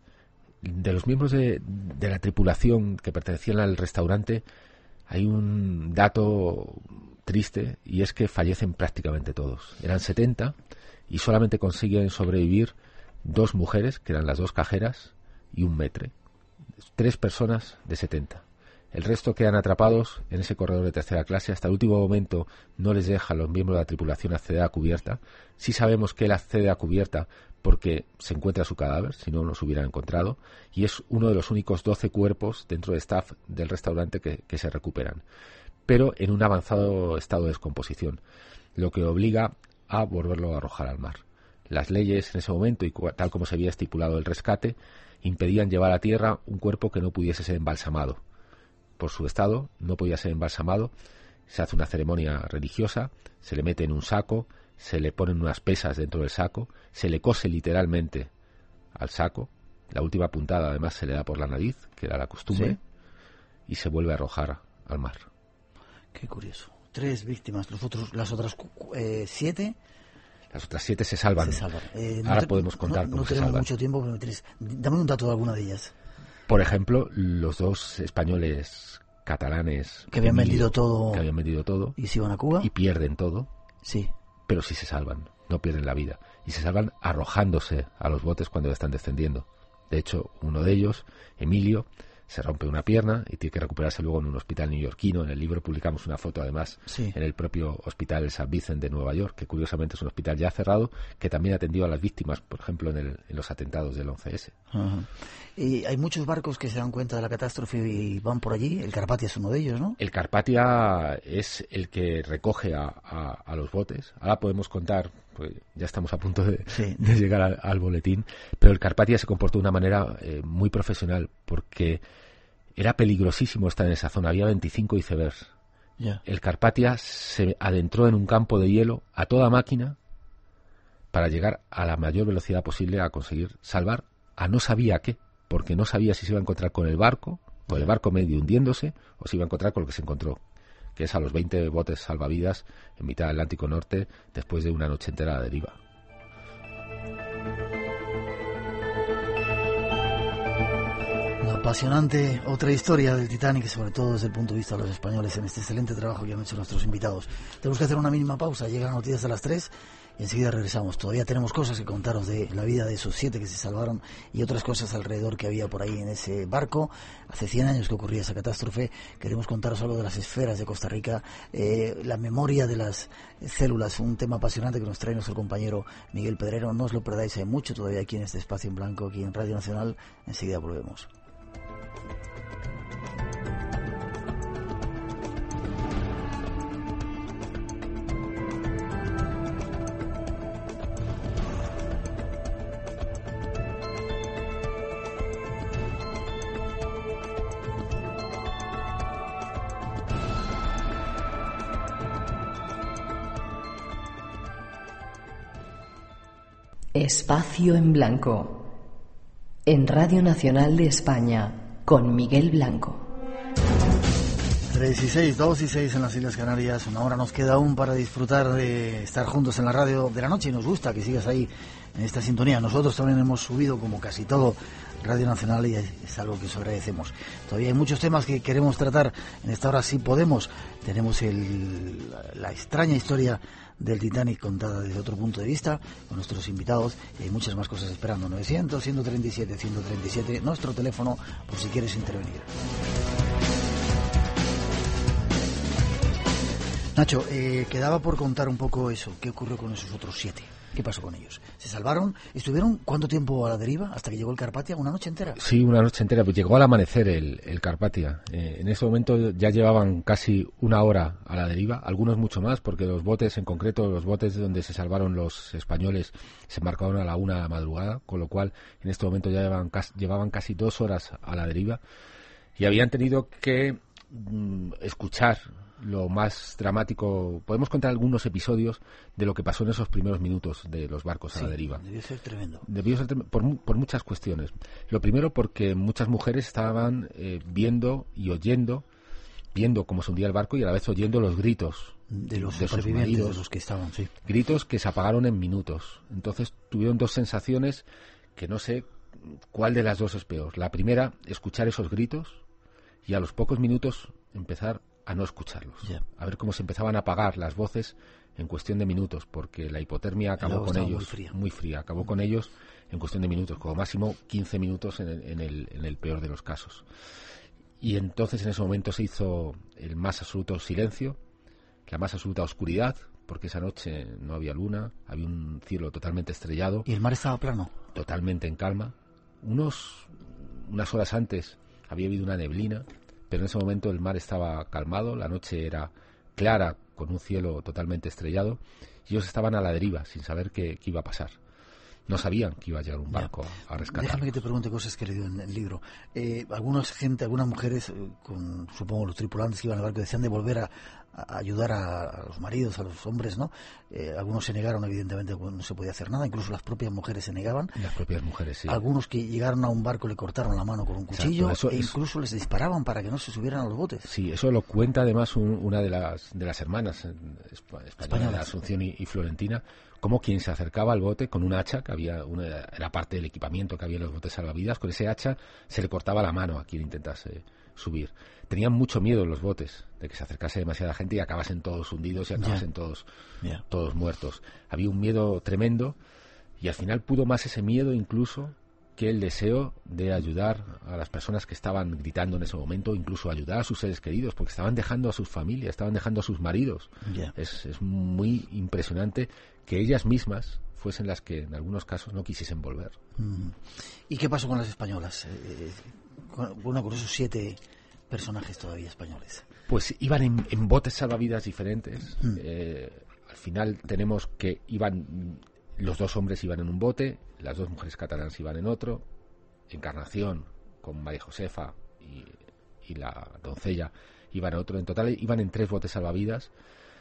De los miembros de, de la tripulación que pertenecían al restaurante, hay un dato triste, y es que fallecen prácticamente todos. Eran setenta y solamente consiguen sobrevivir dos mujeres, que eran las dos cajeras, y un maître. Tres personas de setenta. El resto quedan atrapados en ese corredor de tercera clase. Hasta el último momento no les deja a los miembros de la tripulación acceder a cubierta. Sí sabemos que él accede a cubierta porque se encuentra su cadáver, si no los hubieran encontrado, y es uno de los únicos doce cuerpos dentro del staff del restaurante que, que se recuperan, pero en un avanzado estado de descomposición, lo que obliga a volverlo a arrojar al mar. Las leyes en ese momento, y tal como se había estipulado el rescate, impedían llevar a tierra un cuerpo que no pudiese ser embalsamado. Por su estado, no podía ser embalsamado. Se hace una ceremonia religiosa, se le mete en un saco, se le ponen unas pesas dentro del saco, se le cose literalmente al saco, la última puntada además se le da por la nariz, que era la costumbre, sí, y se vuelve a arrojar al mar. Qué curioso. Tres víctimas, los otros, las otras eh, siete... Las otras siete se salvan. Se salvan. Eh, Ahora no te, podemos contar no, cómo no se tenemos salvan. mucho tiempo, pero me tienes, dame un dato de alguna de ellas. Por ejemplo, los dos españoles catalanes que habían Emilio, vendido todo, que habían vendido todo y se iban a Cuba y pierden todo. Sí. Pero sí se salvan, no pierden la vida. Y se salvan arrojándose a los botes cuando están descendiendo. De hecho, uno de ellos, Emilio, se rompe una pierna y tiene que recuperarse luego en un hospital neoyorquino. En el libro publicamos una foto, además, sí, en el propio hospital de San Vicente de Nueva York, que curiosamente es un hospital ya cerrado, que también atendió a las víctimas, por ejemplo, en, el, en los atentados del once ese. Uh-huh. Y hay muchos barcos que se dan cuenta de la catástrofe y van por allí. El Carpathia es uno de ellos, ¿no? El Carpathia es el que recoge a, a, a los botes. Ahora podemos contar, pues ya estamos a punto de, sí, de llegar al, al boletín, pero el Carpathia se comportó de una manera eh, muy profesional, porque era peligrosísimo estar en esa zona. Había veinticinco icebergs. Yeah. El Carpathia se adentró en un campo de hielo a toda máquina para llegar a la mayor velocidad posible a conseguir salvar a no sabía qué, porque no sabía si se iba a encontrar con el barco, con el barco medio hundiéndose, o se iba a encontrar con lo que se encontró, que es a los veinte botes salvavidas en mitad del Atlántico Norte después de una noche entera a la deriva. Una apasionante otra historia del Titanic, sobre todo desde el punto de vista de los españoles, en este excelente trabajo que han hecho nuestros invitados. Tenemos que hacer una mínima pausa, llegan noticias a las tres y enseguida regresamos. Todavía tenemos cosas que contaros de la vida de esos siete que se salvaron y otras cosas alrededor que había por ahí en ese barco. Hace cien años que ocurría esa catástrofe. Queremos contaros algo de las esferas de Costa Rica, eh, la memoria de las células, un tema apasionante que nos trae nuestro compañero Miguel Pedrero. No os lo perdáis, hay mucho todavía aquí en este espacio en blanco, aquí en Radio Nacional. Enseguida volvemos. Espacio en Blanco, en Radio Nacional de España, con Miguel Blanco. tres y seis, dos y seis en las Islas Canarias. Una hora nos queda aún para disfrutar de estar juntos en la radio de la noche y nos gusta que sigas ahí en esta sintonía. Nosotros también hemos subido, como casi todo, Radio Nacional y es algo que os agradecemos. Todavía hay muchos temas que queremos tratar en esta hora, si podemos. Tenemos el, la extraña historia del Titanic contada desde otro punto de vista con nuestros invitados y hay muchas más cosas esperando. Novecientos, ciento treinta y siete, ciento treinta y siete, nuestro teléfono por si quieres intervenir. Nacho, eh, quedaba por contar un poco eso. ¿Qué ocurrió con esos otros siete? ¿Qué pasó con ellos? ¿Se salvaron? ¿Estuvieron cuánto tiempo a la deriva? ¿Hasta que llegó el Carpathia? ¿Una noche entera? Sí, una noche entera. Pues llegó al amanecer el, el Carpathia. Eh, en ese momento ya llevaban casi una hora a la deriva, algunos mucho más, porque los botes, en concreto los botes donde se salvaron los españoles, se embarcaron a la una de la madrugada, con lo cual en este momento ya llevaban, llevaban casi dos horas a la deriva y habían tenido que mm, escuchar lo más dramático, podemos contar algunos episodios de lo que pasó en esos primeros minutos de los barcos a sí, la deriva. Debió ser tremendo. Debió ser tremendo por, por muchas cuestiones. Lo primero porque muchas mujeres estaban eh, viendo y oyendo, viendo cómo se hundía el barco y a la vez oyendo los gritos de los de sus supervivientes, maridos, de los que estaban, sí. Gritos que se apagaron en minutos. Entonces tuvieron dos sensaciones que no sé cuál de las dos es peor. La primera, escuchar esos gritos y a los pocos minutos empezar a no escucharlos. Yeah. A ver cómo se empezaban a apagar las voces en cuestión de minutos, porque la hipotermia acabó con ellos. Muy fría. Muy fría. Acabó con ellos en cuestión de minutos, como máximo quince minutos en el, en el, en el peor de los casos. Y entonces en ese momento se hizo el más absoluto silencio, la más absoluta oscuridad, porque esa noche no había luna, había un cielo totalmente estrellado. ¿Y el mar estaba plano? Totalmente en calma. Unos, unas horas antes había habido una neblina, pero en ese momento el mar estaba calmado, la noche era clara, con un cielo totalmente estrellado, y ellos estaban a la deriva, sin saber qué, qué iba a pasar. No sabían que iba a llegar un barco ya. a rescatar. Déjame que te pregunte cosas que he leído en el libro. Eh, algunas gente, algunas mujeres, eh, con supongo los tripulantes que iban al barco, decían de volver a, a ayudar a, a los maridos, a los hombres, ¿no? Eh, algunos se negaron, evidentemente, no se podía hacer nada. Incluso las propias mujeres se negaban. Las propias mujeres, sí. Algunos que llegaron a un barco le cortaron la mano con un cuchillo. Exacto, eso, e incluso eso... les disparaban para que no se subieran a los botes. Sí, eso lo cuenta además un, una de las de las hermanas españolas, españolas. Asunción y, y Florentina, como quien se acercaba al bote con un hacha, que había una, era parte del equipamiento que había en los botes salvavidas, con ese hacha se le cortaba la mano a quien intentase subir. Tenían mucho miedo los botes de que se acercase demasiada gente y acabasen todos hundidos y acabasen yeah. todos yeah. todos muertos. Había un miedo tremendo y al final pudo más ese miedo incluso que el deseo de ayudar a las personas que estaban gritando en ese momento, incluso ayudar a sus seres queridos, porque estaban dejando a sus familias, estaban dejando a sus maridos. Yeah. Es, es muy impresionante que ellas mismas fuesen las que en algunos casos no quisiesen volver. Mm. ¿Y qué pasó con las españolas? Eh, con, bueno, con esos siete personajes todavía españoles. Pues iban en, en botes salvavidas diferentes. Mm. Eh, al final tenemos que iban... Los dos hombres iban en un bote, las dos mujeres catalanas iban en otro. Encarnación con María Josefa y, y la doncella iban en otro. En total iban en tres botes salvavidas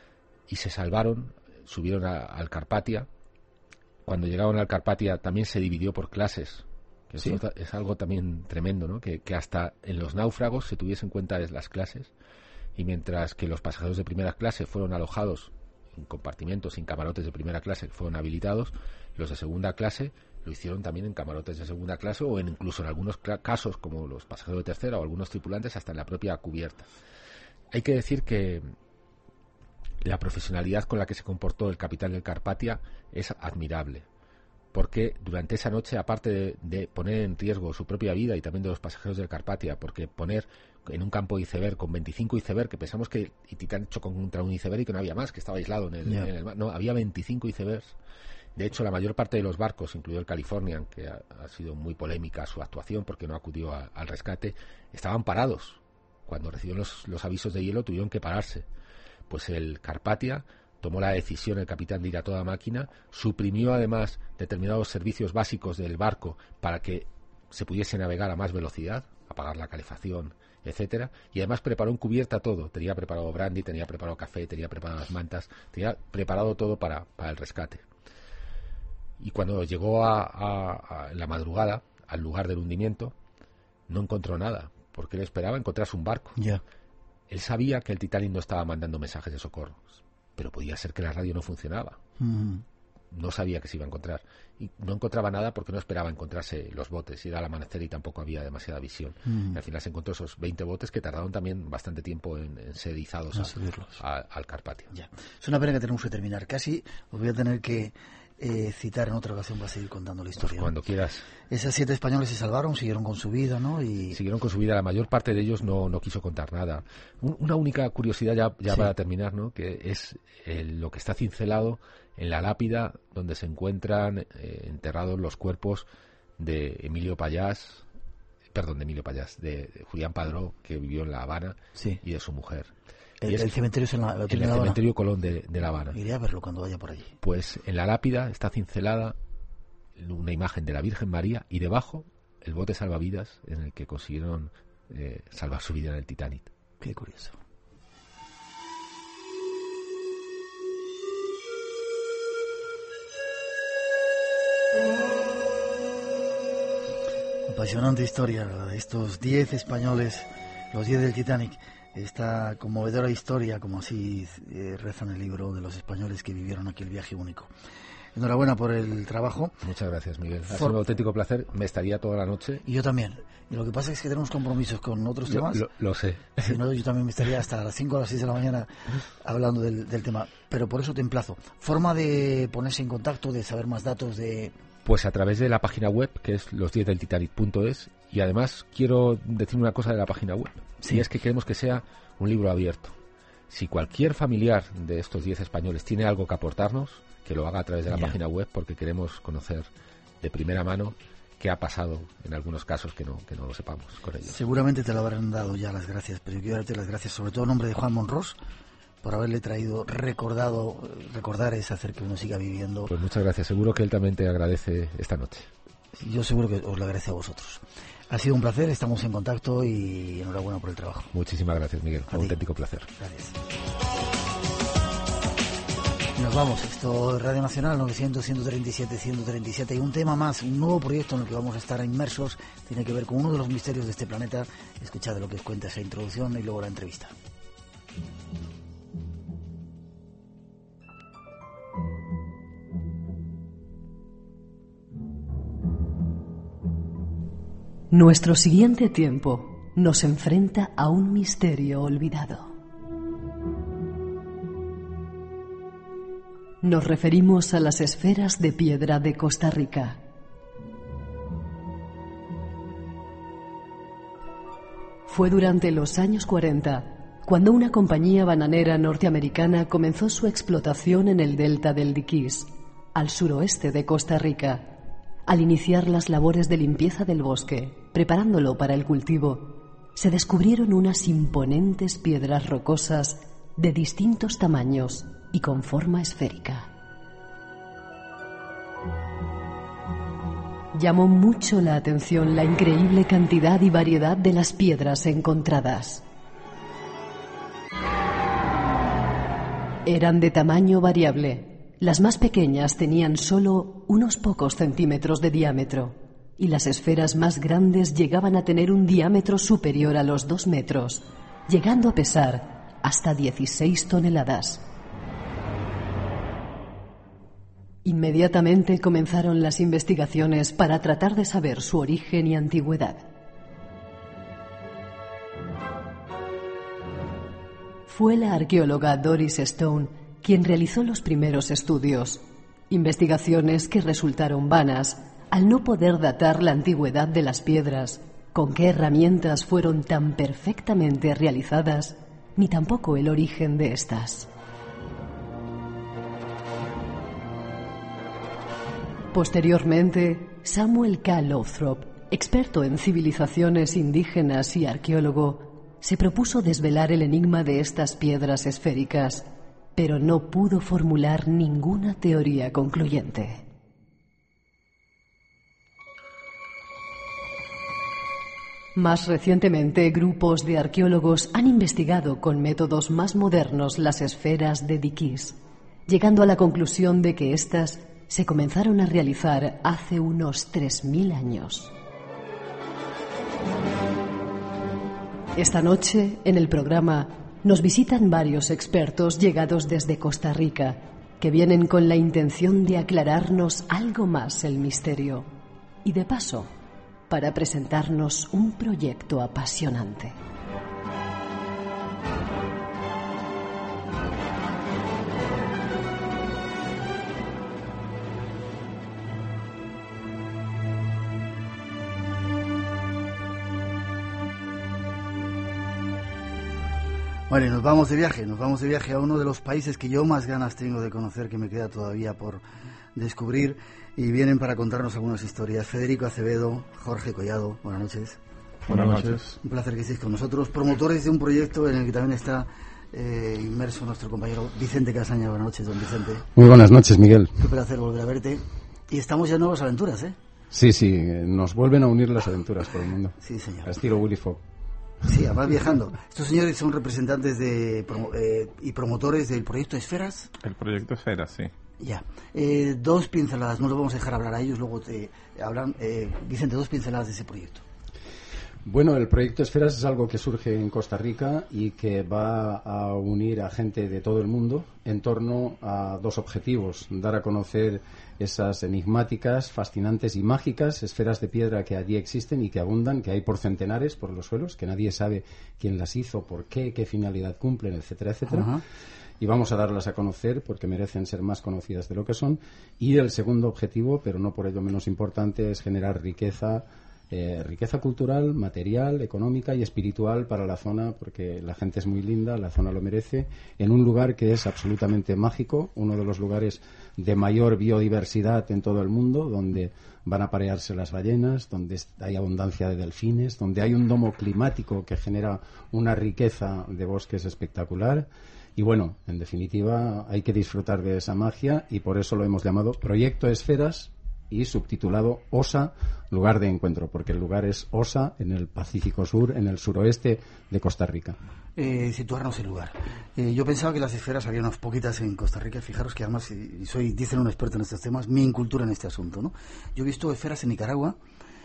y se salvaron, subieron a, al Carpatia. Cuando llegaron al Carpatia también se dividió por clases, que ¿sí? Eso es algo también tremendo, ¿no? Que, que hasta en los náufragos se tuviesen en cuenta las clases, y mientras que los pasajeros de primera clase fueron alojados en compartimentos, sin camarotes de primera clase que fueron habilitados, los de segunda clase lo hicieron también en camarotes de segunda clase o en, incluso en algunos casos, como los pasajeros de tercera o algunos tripulantes, hasta en la propia cubierta. Hay que decir que la profesionalidad con la que se comportó el capitán del Carpatia es admirable, porque durante esa noche, aparte de, de poner en riesgo su propia vida y también de los pasajeros del Carpatia, porque poner en un campo de iceberg con veinticinco iceberg, que pensamos que el Titán chocó contra un iceberg y que no había más, que estaba aislado en el, yeah. en el mar, no, había veinticinco icebergs. De hecho, la mayor parte de los barcos, incluido el Californian, que ha, ha sido muy polémica su actuación porque no acudió a, al rescate, estaban parados. Cuando recibieron los, los avisos de hielo tuvieron que pararse. Pues el Carpatia tomó la decisión, el capitán, de ir a toda máquina, suprimió además determinados servicios básicos del barco para que se pudiese navegar a más velocidad, apagar la calefacción, etcétera, y además preparó en cubierta todo. Tenía preparado brandy, tenía preparado café, tenía preparadas mantas, tenía preparado todo para, para el rescate. Y cuando llegó a, a, a la madrugada al lugar del hundimiento, no encontró nada, porque él esperaba encontrarse un barco. Yeah. Él sabía que el Titanic no estaba mandando mensajes de socorro, pero podía ser que la radio no funcionaba. Mm. No sabía que se iba a encontrar. Y no encontraba nada porque no esperaba encontrarse los botes. Y era al amanecer y tampoco había demasiada visión. Mm. Y al final se encontró esos veinte botes que tardaron también bastante tiempo en, en ser izados no a, a, al Carpatia. Ya. Es una pena que tenemos que terminar. Casi os voy a tener que eh, citar en otra ocasión para seguir contando la historia. Pues cuando quieras. Esas siete españoles se salvaron, siguieron con su vida, ¿no? Y... Siguieron con su vida. La mayor parte de ellos no, no quiso contar nada. Un, una única curiosidad ya, ya sí. para terminar, ¿no? Que es eh, lo que está cincelado en la lápida donde se encuentran eh, enterrados los cuerpos de Emilio Pallás, perdón, de Emilio Pallás, de, de Julián Padró, que vivió en La Habana, sí. y de su mujer. El, el cementerio es en la, en el cementerio Colón de, de La Habana. Iré a verlo cuando vaya por allí. Pues en la lápida está cincelada una imagen de la Virgen María y debajo el bote salvavidas en el que consiguieron eh, salvar su vida en el Titanic. Qué curioso. Apasionante historia, de estos diez españoles, los diez del Titanic. Esta conmovedora historia, como así eh, reza en el libro, de los españoles que vivieron aquel viaje único. Enhorabuena por el trabajo. Muchas gracias, Miguel. Ha For... sido un auténtico placer. Me estaría toda la noche. Y yo también. Y lo que pasa es que tenemos compromisos con otros lo, temas. Lo, lo sé. Si no, yo también me estaría hasta las cinco o las seis de la mañana hablando del, del tema. Pero por eso te emplazo. ¿Forma de ponerse en contacto, de saber más datos de...? Pues a través de la página web, que es los diez del titanic punto es. Y además quiero decir una cosa de la página web. Sí. Y es que queremos que sea un libro abierto. Si cualquier familiar de estos diez españoles tiene algo que aportarnos, que lo haga a través de la yeah. página web, porque queremos conocer de primera mano qué ha pasado en algunos casos que no que no lo sepamos con ellos. Seguramente te lo habrán dado ya las gracias, pero yo quiero darte las gracias sobre todo en nombre de Juan Monros por haberle traído, recordado, recordar es hacer que uno siga viviendo. Pues muchas gracias, seguro que él también te agradece esta noche. Yo seguro que os lo agradezco a vosotros. Ha sido un placer, estamos en contacto y enhorabuena por el trabajo. Muchísimas gracias, Miguel, un auténtico placer. Gracias. Nos vamos, esto es Radio Nacional novecientos, ciento treinta y siete, ciento treinta y siete y un tema más, un nuevo proyecto en el que vamos a estar inmersos, tiene que ver con uno de los misterios de este planeta. Escuchad de lo que os cuenta esa introducción y luego la entrevista. Nuestro siguiente tiempo nos enfrenta a un misterio olvidado. Nos referimos a las esferas de piedra de Costa Rica. Fue durante los años cuarenta cuando una compañía bananera norteamericana comenzó su explotación en el delta del Diquís, al suroeste de Costa Rica. Al iniciar las labores de limpieza del bosque, preparándolo para el cultivo, se descubrieron unas imponentes piedras rocosas de distintos tamaños y con forma esférica. Llamó mucho la atención la increíble cantidad y variedad de las piedras encontradas. Eran de tamaño variable. Las más pequeñas tenían solo unos pocos centímetros de diámetro y las esferas más grandes llegaban a tener un diámetro superior a los dos metros, llegando a pesar hasta dieciséis toneladas. Inmediatamente comenzaron las investigaciones para tratar de saber su origen y antigüedad. Fue la arqueóloga Doris Stone quien realizó los primeros estudios, investigaciones que resultaron vanas al no poder datar la antigüedad de las piedras, con qué herramientas fueron tan perfectamente realizadas, ni tampoco el origen de estas. Posteriormente, Samuel K. Lothrop, experto en civilizaciones indígenas y arqueólogo, se propuso desvelar el enigma de estas piedras esféricas, pero no pudo formular ninguna teoría concluyente. Más recientemente, grupos de arqueólogos han investigado con métodos más modernos las esferas de Diquís, llegando a la conclusión de que éstas se comenzaron a realizar hace unos tres mil años. Esta noche, en el programa, nos visitan varios expertos llegados desde Costa Rica, que vienen con la intención de aclararnos algo más el misterio y, de paso, para presentarnos un proyecto apasionante. Bueno, y nos vamos de viaje, nos vamos de viaje a uno de los países que yo más ganas tengo de conocer, que me queda todavía por descubrir, y vienen para contarnos algunas historias. Federico Acevedo, Jorge Collado, buenas noches. Buenas noches. Un placer que estéis con nosotros, promotores de un proyecto en el que también está eh, inmerso nuestro compañero Vicente Casaña. Buenas noches, don Vicente. Muy buenas noches, Miguel. Qué placer volver a verte. Y estamos ya en nuevas aventuras, ¿eh? Sí, sí, nos vuelven a unir las aventuras por el mundo. Sí, señor. A estilo Willy Fogg. Sí, además viajando. Estos señores son representantes de eh, y promotores del proyecto Esferas. El proyecto Esferas, sí. Ya. Eh, dos pinceladas, no los vamos a dejar hablar a ellos, luego te hablan. Eh, Vicente, dos pinceladas de ese proyecto. Bueno, el proyecto Esferas es algo que surge en Costa Rica y que va a unir a gente de todo el mundo en torno a dos objetivos: dar a conocer esas enigmáticas, fascinantes y mágicas esferas de piedra que allí existen y que abundan, que hay por centenares por los suelos, que nadie sabe quién las hizo, por qué, qué finalidad cumplen, etcétera, etcétera. Uh-huh. Y vamos a darlas a conocer porque merecen ser más conocidas de lo que son. Y el segundo objetivo, pero no por ello menos importante, es generar riqueza Eh, riqueza cultural, material, económica y espiritual para la zona, porque la gente es muy linda, la zona lo merece, en un lugar que es absolutamente mágico, uno de los lugares de mayor biodiversidad en todo el mundo, donde van a parearse las ballenas, donde hay abundancia de delfines, donde hay un domo climático que genera una riqueza de bosques espectacular. Y bueno, en definitiva, hay que disfrutar de esa magia y por eso lo hemos llamado Proyecto Esferas y subtitulado Osa, lugar de encuentro, porque el lugar es Osa, en el Pacífico Sur, en el suroeste de Costa Rica. Eh, situarnos el lugar. Eh, yo pensaba que las esferas había unas poquitas en Costa Rica, fijaros que además, y soy, dicen un experto en estos temas, mi incultura en este asunto, ¿no? Yo he visto esferas en Nicaragua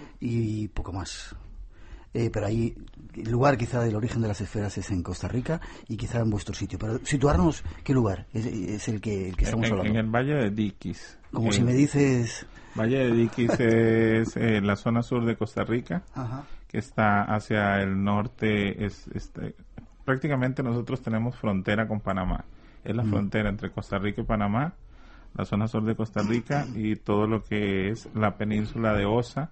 y poco más. Eh, pero ahí, el lugar quizá del origen de las esferas es en Costa Rica y quizá en vuestro sitio. Pero situarnos, ¿qué lugar es, es el, que, el que estamos en, hablando? En el Valle de Diquis. Como eh, si me dices... Valle de Diquis es eh, la zona sur de Costa Rica, Ajá. que está hacia el norte. Es, este, prácticamente nosotros tenemos frontera con Panamá. Es la mm. frontera entre Costa Rica y Panamá, la zona sur de Costa Rica y todo lo que es la península de Osa.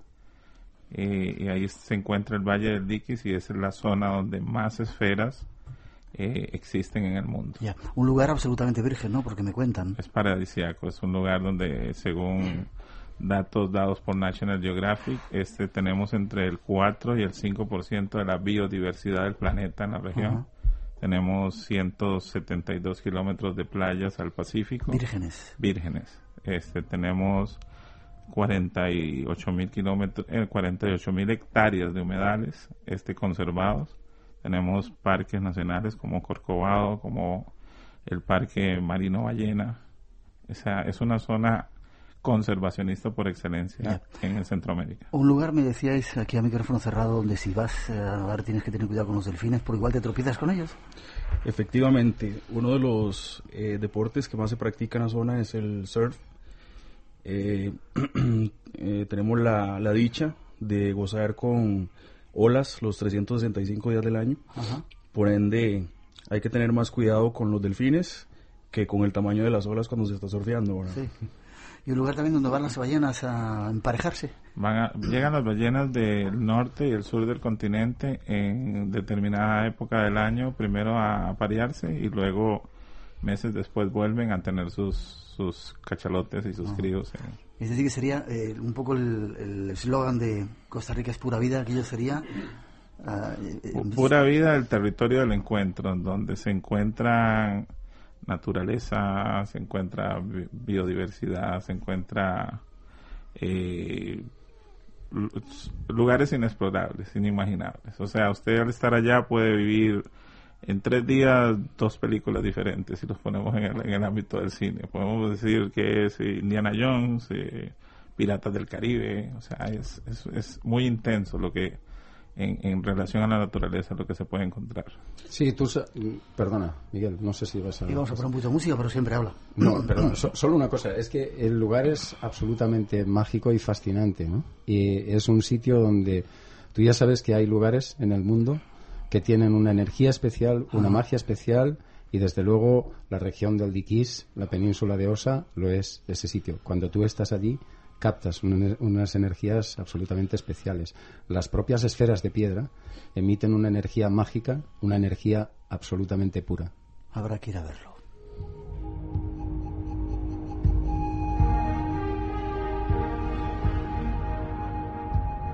Eh, y ahí se encuentra el Valle del Diquis y esa es la zona donde más esferas eh, existen en el mundo. Ya, un lugar absolutamente virgen, ¿no? Porque me cuentan. Es paradisíaco, es un lugar donde, según datos dados por National Geographic, este tenemos entre el cuatro y el cinco por ciento de la biodiversidad del planeta en la región. Uh-huh. Tenemos ciento setenta y dos kilómetros de playas al Pacífico. Vírgenes. Vírgenes. Este, tenemos cuarenta y ocho mil kilómetros, eh, cuarenta y ocho mil hectáreas de humedales este, conservados. Tenemos parques nacionales como Corcovado, como el Parque Marino Ballena. O sea, es una zona conservacionista por excelencia yeah. en el Centroamérica. Un lugar, me decíais, aquí a micrófono cerrado, donde si vas a nadar tienes que tener cuidado con los delfines, porque igual te tropiezas con ellos. Efectivamente, uno de los eh, deportes que más se practica en la zona es el surf. Eh, eh, tenemos la, la dicha de gozar con olas los trescientos sesenta y cinco días del año. Ajá. Por ende hay que tener más cuidado con los delfines que con el tamaño de las olas cuando se está surfeando, ¿verdad? Sí. Y un lugar también donde van las ballenas a emparejarse. Van a, llegan las ballenas del norte y el sur del continente en determinada época del año, primero a aparearse y luego meses después vuelven a tener sus sus cachalotes y sus uh-huh. críos. En... Es decir, que sería eh, un poco el eslogan de Costa Rica es pura vida, aquello sería... Uh, eh, pura vida, el territorio del encuentro, donde se encuentran naturaleza, se encuentra biodiversidad, se encuentra eh, lugares inexplorables, inimaginables. O sea, usted al estar allá puede vivir en tres días dos películas diferentes, si los ponemos en el, en el ámbito del cine. Podemos decir que es Indiana Jones, eh, Piratas del Caribe, o sea, es, es, es muy intenso lo que en, en relación a la naturaleza lo que se puede encontrar. Sí, tú, perdona, Miguel, no sé si vas a... Y vamos a poner un poquito de música, pero siempre habla. No, perdón, so, solo una cosa, es que el lugar es absolutamente mágico y fascinante, ¿no? Y es un sitio donde tú ya sabes que hay lugares en el mundo que tienen una energía especial, una ah. magia especial, y desde luego la región del Diquis, la península de Osa, lo es ese sitio. Cuando tú estás allí, captas una, unas energías absolutamente especiales. Las propias esferas de piedra emiten una energía mágica, una energía absolutamente pura. Habrá que ir a verlo.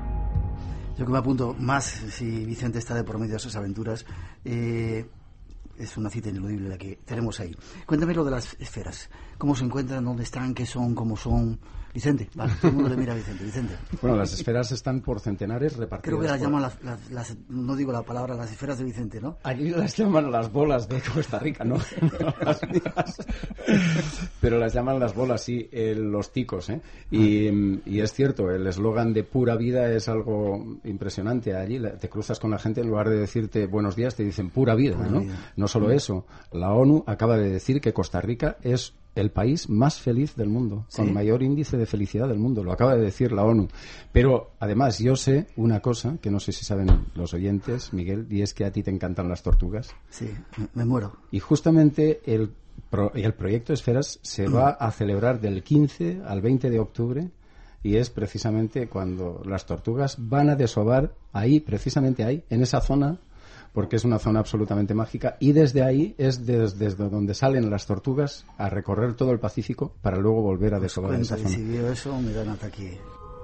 Yo que me apunto más, si Vicente está de por medio de esas aventuras, eh, es una cita ineludible la que tenemos ahí. Cuéntame lo de las esferas. ¿Cómo se encuentran? ¿Dónde están? ¿Qué son? ¿Cómo son? Vicente, vale, todo el mundo le mira a Vicente. Vicente. Bueno, las esferas están por centenares repartidas. Creo que las por... llaman las, las, las, no digo la palabra, las esferas de Vicente, ¿no? Allí las llaman las bolas de Costa Rica, ¿no? No las mías. Pero las llaman las bolas, sí, eh, los ticos, ¿eh? Y, y es cierto, el eslogan de pura vida es algo impresionante. Allí te cruzas con la gente, en lugar de decirte buenos días, te dicen pura vida, pura ¿no? Vida. No solo eso, la ONU acaba de decir que Costa Rica es el país más feliz del mundo, ¿sí? Con mayor índice de felicidad del mundo, lo acaba de decir la ONU. Pero además yo sé una cosa que no sé si saben los oyentes, Miguel, y es que a ti te encantan las tortugas. Sí, me, me muero. Y justamente el, pro, el proyecto Esferas se va a celebrar del quince al veinte de octubre y es precisamente cuando las tortugas van a desovar ahí, precisamente ahí, en esa zona, porque es una zona absolutamente mágica, y desde ahí es desde, desde donde salen las tortugas a recorrer todo el Pacífico para luego volver a desovar pues esa zona. Si veo eso, me dan ataque.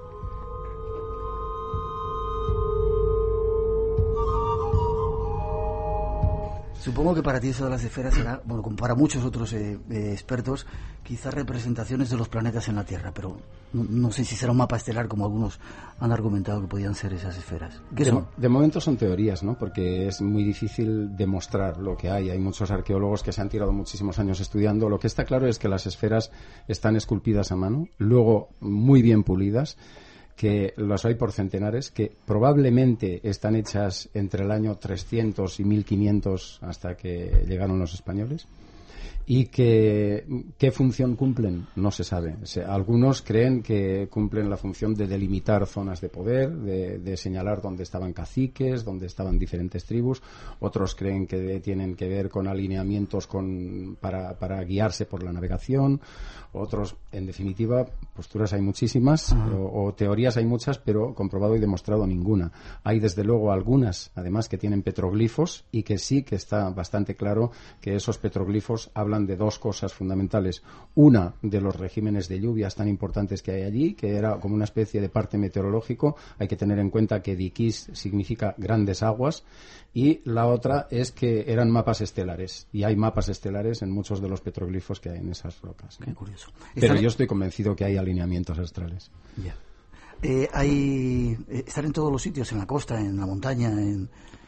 Supongo que para ti eso de las esferas será, bueno, como para muchos otros eh, eh, expertos, quizás representaciones de los planetas en la Tierra, pero no, no sé si será un mapa estelar como algunos han argumentado que podían ser esas esferas. ¿Qué de, son? De momento son teorías, ¿no? Porque es muy difícil demostrar lo que hay. Hay muchos arqueólogos que se han tirado muchísimos años estudiando. Lo que está claro es que las esferas están esculpidas a mano, luego muy bien pulidas, que los hay por centenares, que probablemente están hechas entre el año trescientos y mil quinientos hasta que llegaron los españoles, y que qué función cumplen no se sabe. O sea, algunos creen que cumplen la función de delimitar zonas de poder, de, de señalar dónde estaban caciques, dónde estaban diferentes tribus. Otros creen que tienen que ver con alineamientos con, para, para guiarse por la navegación. Otros, en definitiva, posturas hay muchísimas, o, o teorías hay muchas, pero comprobado y demostrado ninguna. Hay desde luego algunas, además, que tienen petroglifos y que sí que está bastante claro que esos petroglifos hablan de dos cosas fundamentales. Una, de los regímenes de lluvias tan importantes que hay allí, que era como una especie de parte meteorológico. Hay que tener en cuenta que Diquís significa grandes aguas. Y la otra es que eran mapas estelares, y hay mapas estelares en muchos de los petroglifos que hay en esas rocas, ¿no? Qué curioso. Pero yo estoy convencido que hay alineamientos astrales. Ya. Eh, hay, eh, están en todos los sitios, en la costa, en la montaña, en...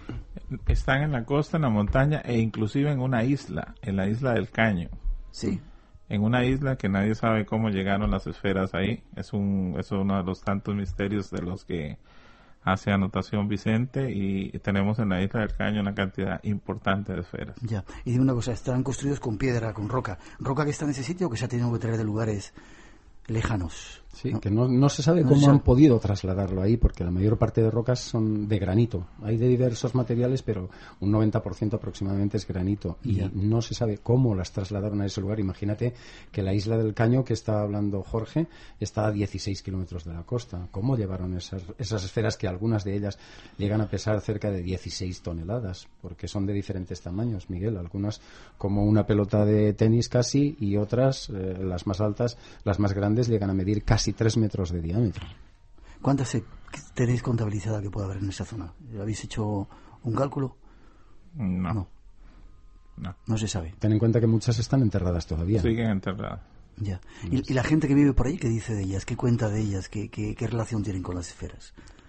Están en la costa, en la montaña e inclusive en una isla, en la isla del Caño. Sí. En una isla que nadie sabe cómo llegaron las esferas ahí. Es un es uno de los tantos misterios de los que hace anotación Vicente, y tenemos en la isla del Caño una cantidad importante de esferas. Ya. Y dime una cosa, están construidos con piedra, con roca. ¿Roca que está en ese sitio o que se ha tenido que traer de lugares lejanos? Sí, ¿no? que no, no se sabe no cómo se sabe. han podido trasladarlo ahí, porque la mayor parte de rocas son de granito. Hay de diversos materiales, pero un noventa por ciento aproximadamente es granito. Y Ya. no se sabe cómo las trasladaron a ese lugar. Imagínate que la isla del Caño, que está hablando Jorge, está a dieciséis kilómetros de la costa. ¿Cómo llevaron esas, esas esferas, que algunas de ellas llegan a pesar cerca de dieciséis toneladas? Porque son de diferentes tamaños, Miguel. Algunas como una pelota de tenis casi, y otras, eh, las más altas, las más grandes, llegan a medir casi tres metros de diámetro. ¿Cuántas se, tenéis contabilizada que puede haber en esa zona? ¿Habéis hecho un cálculo? No. No, No. no se sabe. Ten en cuenta que muchas están enterradas todavía. Siguen enterradas. Ya. ¿Y, y la gente que vive por ahí, qué dice de ellas? ¿Qué cuenta de ellas? ¿Qué, qué, qué relación tienen con las esferas?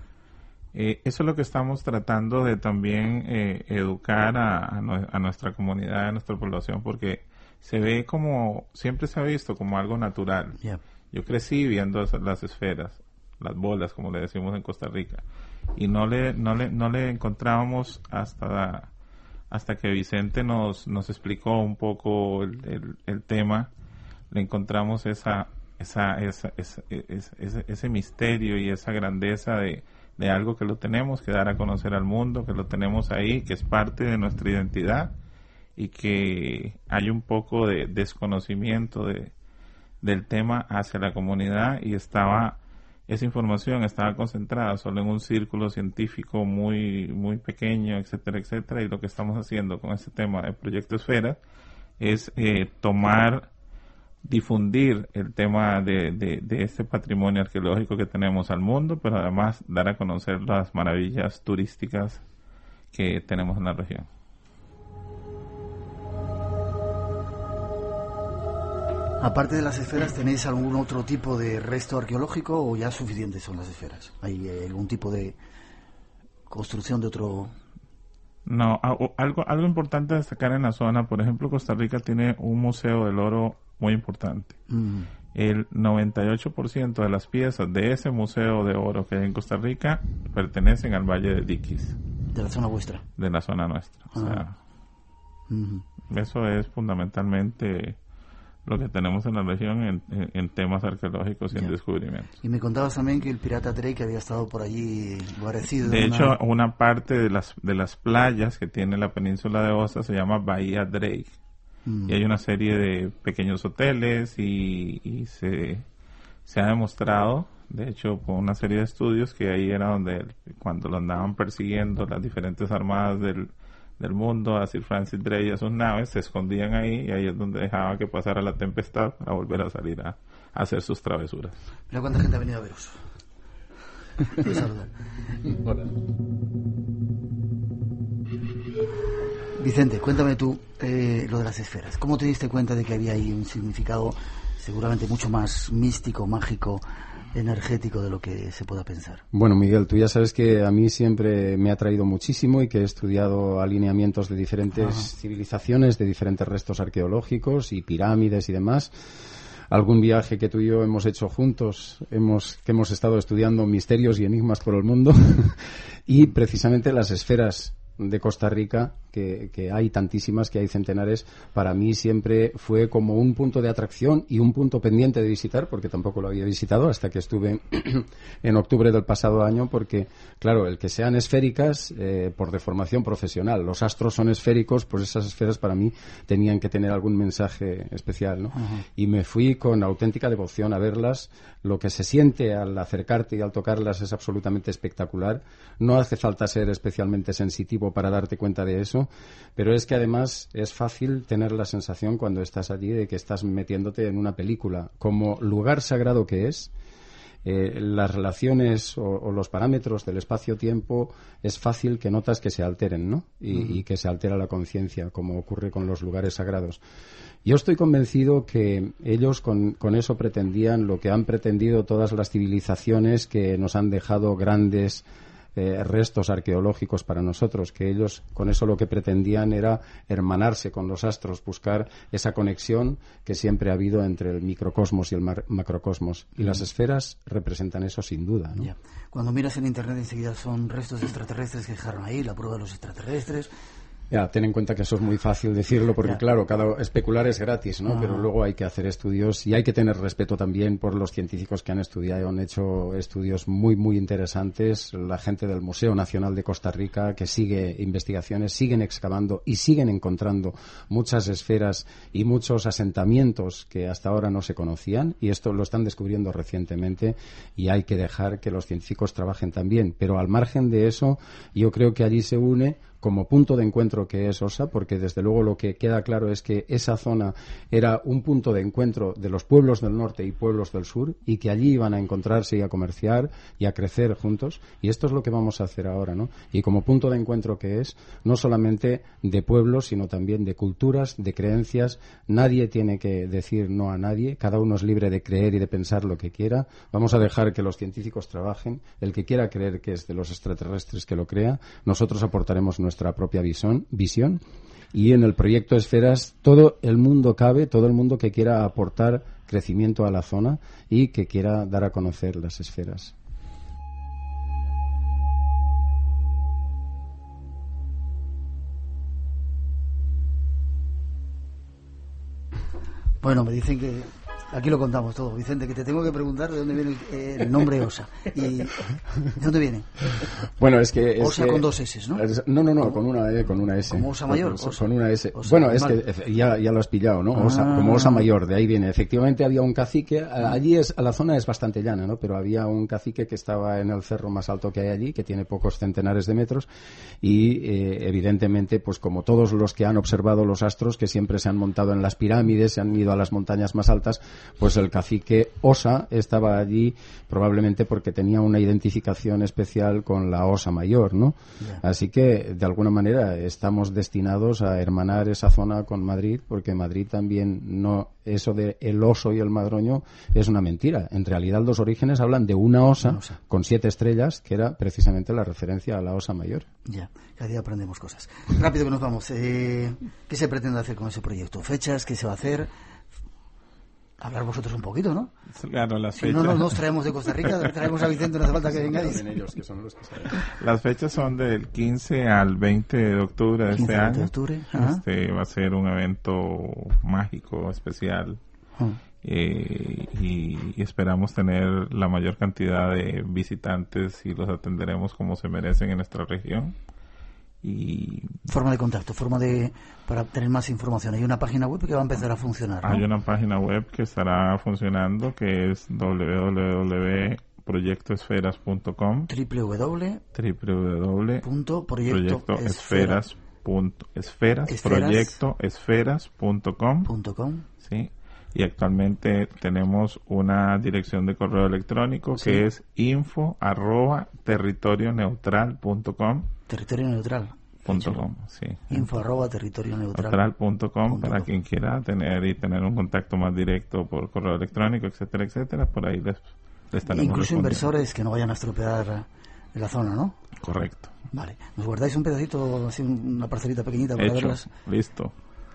Eh, eso es lo que estamos tratando de también eh, educar a, a, nue- a nuestra comunidad, a nuestra población, porque se ve como, siempre se ha visto como algo natural. Ya. Yo crecí viendo esas- las esferas, las bolas, como le decimos en Costa Rica, y no le no le no le encontrábamos hasta hasta que Vicente nos nos explicó un poco el, el, el tema. Le encontramos esa esa, esa, esa ese, ese, ese misterio y esa grandeza de, de algo que lo tenemos que dar a conocer al mundo, que lo tenemos ahí, que es parte de nuestra identidad, y que hay un poco de desconocimiento de del tema hacia la comunidad, y estaba esa información estaba concentrada solo en un círculo científico muy muy pequeño, etcétera, etcétera, y lo que estamos haciendo con este tema del Proyecto Esferas es eh, tomar, difundir el tema de, de, de este patrimonio arqueológico que tenemos al mundo, pero además dar a conocer las maravillas turísticas que tenemos en la región. Aparte de las esferas, ¿tenéis algún otro tipo de resto arqueológico o ya suficientes son las esferas? ¿Hay eh, algún tipo de construcción de otro...? No, algo, algo importante a destacar en la zona, por ejemplo, Costa Rica tiene un museo del oro muy importante. Mm. El noventa y ocho por ciento de las piezas de ese museo de oro que hay en Costa Rica pertenecen al Valle del Diquis. ¿De la zona vuestra? De la zona nuestra. O sea, uh-huh. Eso es fundamentalmente lo que tenemos en la región en, en, en temas arqueológicos y ya. En descubrimientos. Y me contabas también que el pirata Drake había estado por allí guarecido. De hecho, una... una parte de las de las playas que tiene la península de Osa se llama Bahía Drake. Mm. Y hay una serie de pequeños hoteles y, y se, se ha demostrado, de hecho, por una serie de estudios, que ahí era donde, cuando lo andaban persiguiendo las diferentes armadas del del mundo, a Sir Francis Drake y a sus naves, se escondían ahí y ahí es donde dejaban que pasara la tempestad para volver a salir a, a hacer sus travesuras. Mira cuánta gente ha venido a veros. Hola. Vicente, cuéntame tú eh, lo de las esferas. ¿Cómo te diste cuenta de que había ahí un significado seguramente mucho más místico, mágico, energético de lo que se pueda pensar? Bueno, Miguel, tú ya sabes que a mí siempre me ha atraído muchísimo y que he estudiado alineamientos de diferentes Ajá. civilizaciones, de diferentes restos arqueológicos y pirámides y demás. Algún viaje que tú y yo hemos hecho juntos, hemos que hemos estado estudiando misterios y enigmas por el mundo y precisamente las esferas de Costa Rica, que, que hay tantísimas, que hay centenares, para mí siempre fue como un punto de atracción y un punto pendiente de visitar, porque tampoco lo había visitado hasta que estuve en octubre del pasado año, porque, claro, el que sean esféricas, eh, por deformación profesional, los astros son esféricos, pues esas esferas para mí tenían que tener algún mensaje especial, ¿no? Uh-huh. Y me fui con auténtica devoción a verlas. Lo que se siente al acercarte y al tocarlas es absolutamente espectacular. No hace falta ser especialmente sensitivo para darte cuenta de eso, pero es que además es fácil tener la sensación cuando estás allí de que estás metiéndote en una película. Como lugar sagrado que es, eh, las relaciones o, o los parámetros del espacio-tiempo es fácil que notas que se alteren, ¿no? Y, uh-huh. y que se altera la conciencia, como ocurre con los lugares sagrados. Yo estoy convencido que ellos con, con eso pretendían lo que han pretendido todas las civilizaciones que nos han dejado grandes eh, restos arqueológicos para nosotros, que ellos con eso lo que pretendían era hermanarse con los astros, buscar esa conexión que siempre ha habido entre el microcosmos y el mar- macrocosmos. Y mm. las esferas representan eso sin duda, ¿no? Ya. Cuando miras en internet enseguida son restos extraterrestres que dejaron ahí, la prueba de los extraterrestres. Ya, ten en cuenta que eso es muy fácil decirlo porque, ya. claro, cada especular es gratis, ¿no? Ah. Pero luego hay que hacer estudios y hay que tener respeto también por los científicos que han estudiado, han hecho estudios muy, muy interesantes. La gente del Museo Nacional de Costa Rica que sigue investigaciones, siguen excavando y siguen encontrando muchas esferas y muchos asentamientos que hasta ahora no se conocían, y esto lo están descubriendo recientemente, y hay que dejar que los científicos trabajen también. Pero al margen de eso, yo creo que allí se une como punto de encuentro que es Osa, porque desde luego lo que queda claro es que esa zona era un punto de encuentro de los pueblos del norte y pueblos del sur, y que allí iban a encontrarse y a comerciar y a crecer juntos, y esto es lo que vamos a hacer ahora, ¿no? Y como punto de encuentro que es, no solamente de pueblos, sino también de culturas, de creencias. Nadie tiene que decir no a nadie, cada uno es libre de creer y de pensar lo que quiera. Vamos a dejar que los científicos trabajen, el que quiera creer que es de los extraterrestres que lo crea, nosotros aportaremos nuestra nuestra propia visión, visión y en el proyecto Esferas todo el mundo cabe, todo el mundo que quiera aportar crecimiento a la zona y que quiera dar a conocer las esferas. Bueno, me dicen que aquí lo contamos todo, Vicente, que te tengo que preguntar de dónde viene el, eh, el nombre Osa. ¿Y de dónde viene? Bueno, es que... Es Osa que, con dos S, ¿no? Es, no, no, no, con una, eh, con una S. ¿Como Osa Mayor? Con, Osa. con una S. Osa, bueno, es vale. que ya, ya lo has pillado, ¿no? Ah. Osa, como Osa Mayor, de ahí viene. Efectivamente había un cacique, allí es, la zona es bastante llana, ¿no? Pero había un cacique que estaba en el cerro más alto que hay allí, que tiene pocos centenares de metros, y eh, evidentemente, pues como todos los que han observado los astros, que siempre se han montado en las pirámides, se han ido a las montañas más altas, pues el cacique Osa estaba allí probablemente porque tenía una identificación especial con la Osa Mayor, ¿no? Yeah. Así que, de alguna manera, estamos destinados a hermanar esa zona con Madrid, porque Madrid también no... Eso de el oso y el madroño es una mentira. En realidad, los orígenes hablan de una osa, una osa. con siete estrellas, que era precisamente la referencia a la Osa Mayor. Ya, cada día aprendemos cosas. Rápido que nos vamos. Eh, ¿Qué se pretende hacer con ese proyecto? ¿Fechas? ¿Qué se va a hacer? Hablar vosotros un poquito, ¿no? Claro, las si fechas. No, no nos traemos de Costa Rica, traemos a Vicente, no hace falta que vengáis. Ellos, que son los que saben. Las fechas son del quince al veinte de octubre de este año. De octubre. Este va a ser un evento mágico, especial. Uh-huh. Eh, y, y esperamos tener la mayor cantidad de visitantes y los atenderemos como se merecen en nuestra región. Y forma de contacto, forma de para tener más información. Hay una página web que va a empezar a funcionar, ¿no? Hay una página web que estará funcionando, que es doble u doble u doble u punto proyecto esferas punto com. www punto proyecto esferas punto esferas proyecto esferas punto com. Sí. Y actualmente tenemos una dirección de correo electrónico sí. que es info arroba territorio neutral punto com. Territorio neutral. Punto com, sí. Info arroba territorio neutral. Punto com para quien quiera tener y tener un contacto más directo por correo electrónico, etcétera, etcétera. Por ahí les, les estaremos incluso inversores que no vayan a estropear la zona, ¿no? Correcto. Vale. ¿Nos guardáis un pedacito, así una parcelita pequeñita para Hecho. verlas? Listo.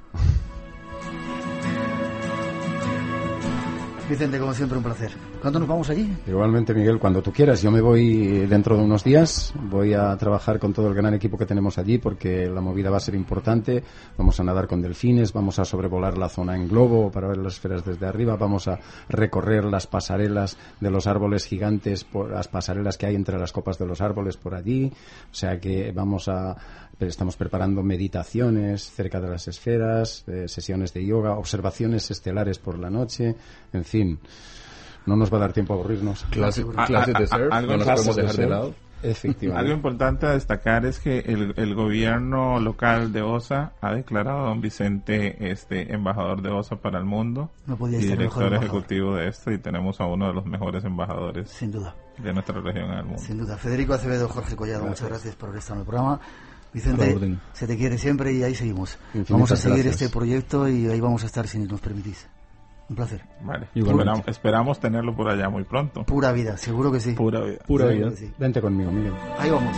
Vicente, como siempre, un placer. ¿Cuándo nos vamos allí? Igualmente, Miguel, cuando tú quieras. Yo me voy dentro de unos días. Voy a trabajar con todo el gran equipo que tenemos allí porque la movida va a ser importante. Vamos a nadar con delfines, vamos a sobrevolar la zona en globo para ver las esferas desde arriba. Vamos a recorrer las pasarelas de los árboles gigantes, por las pasarelas que hay entre las copas de los árboles por allí. O sea que vamos a... Estamos preparando meditaciones cerca de las esferas, eh, sesiones de yoga, observaciones estelares por la noche, en fin, no nos va a dar tiempo a aburrirnos. Clase, clases de surf, no nos podemos dejar de lado. Efectivamente. Algo importante a destacar es que el, el gobierno local de Osa ha declarado a don Vicente este embajador de Osa para el mundo no podía y estar director ejecutivo de esto, y tenemos a uno de los mejores embajadores sin duda de nuestra región en el mundo. Sin duda. Federico Acevedo, Jorge Collado, gracias. Muchas gracias por estar en el programa. Vicente, se te quiere siempre y ahí seguimos. Infinitas vamos a seguir gracias. Este proyecto y ahí vamos a estar si nos permitís. Un placer. Vale. Esperamos, esperamos tenerlo por allá muy pronto. Pura vida, seguro que sí. Pura vida. Pura vida. Sí. Vente conmigo, Miguel. Ahí vamos.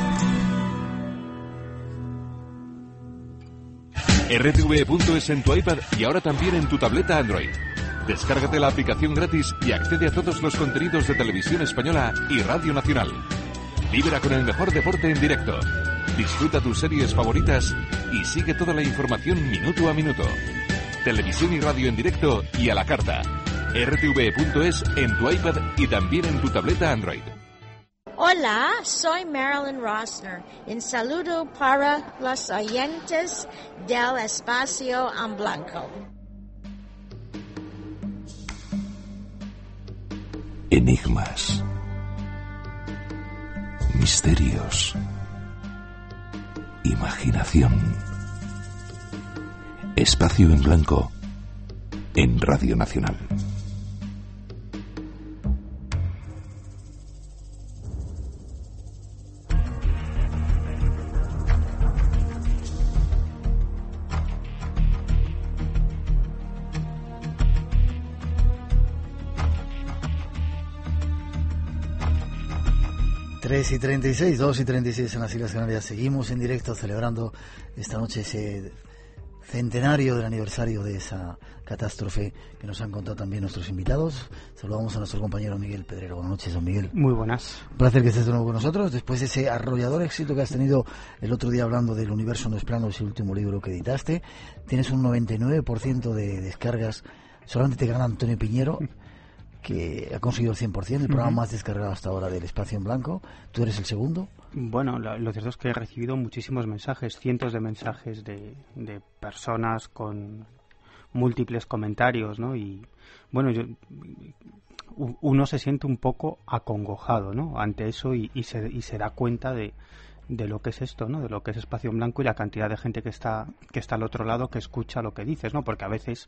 R T V punto es en tu iPad y ahora también en tu tableta Android. Descárgate la aplicación gratis y accede a todos los contenidos de Televisión Española y Radio Nacional. Vibra con el mejor deporte en directo. Disfruta tus series favoritas y sigue toda la información minuto a minuto. Televisión y radio en directo y a la carta. R T V punto es en tu iPad y también en tu tableta Android. Hola, soy Marilyn Rossner. Un saludo para los oyentes del Espacio en Blanco. Enigmas. Misterios. Imaginación. Espacio en Blanco en Radio Nacional. tres y treinta y seis, dos y treinta y seis en las Islas Canarias. Seguimos en directo celebrando esta noche ese centenario del aniversario de esa catástrofe que nos han contado también nuestros invitados. Saludamos a nuestro compañero Miguel Pedrero. Buenas noches, don Miguel. Muy buenas. Un placer que estés de nuevo con nosotros. Después de ese arrollador éxito que has tenido el otro día hablando del universo no es plano, ese último libro que editaste, tienes un noventa y nueve por ciento de descargas. Solamente te gana Antonio Piñero, que ha conseguido el cien por ciento, el programa uh-huh. más descargado hasta ahora del Espacio en Blanco. ¿Tú eres el segundo? Bueno, lo, lo cierto es que he recibido muchísimos mensajes, cientos de mensajes de, de personas con múltiples comentarios, ¿no? Y bueno, yo, uno se siente un poco acongojado, ¿no? Ante eso y, y, se, y se da cuenta de, de lo que es esto, ¿no? De lo que es espacio en blanco y la cantidad de gente que está que está al otro lado que escucha lo que dices, ¿no? Porque a veces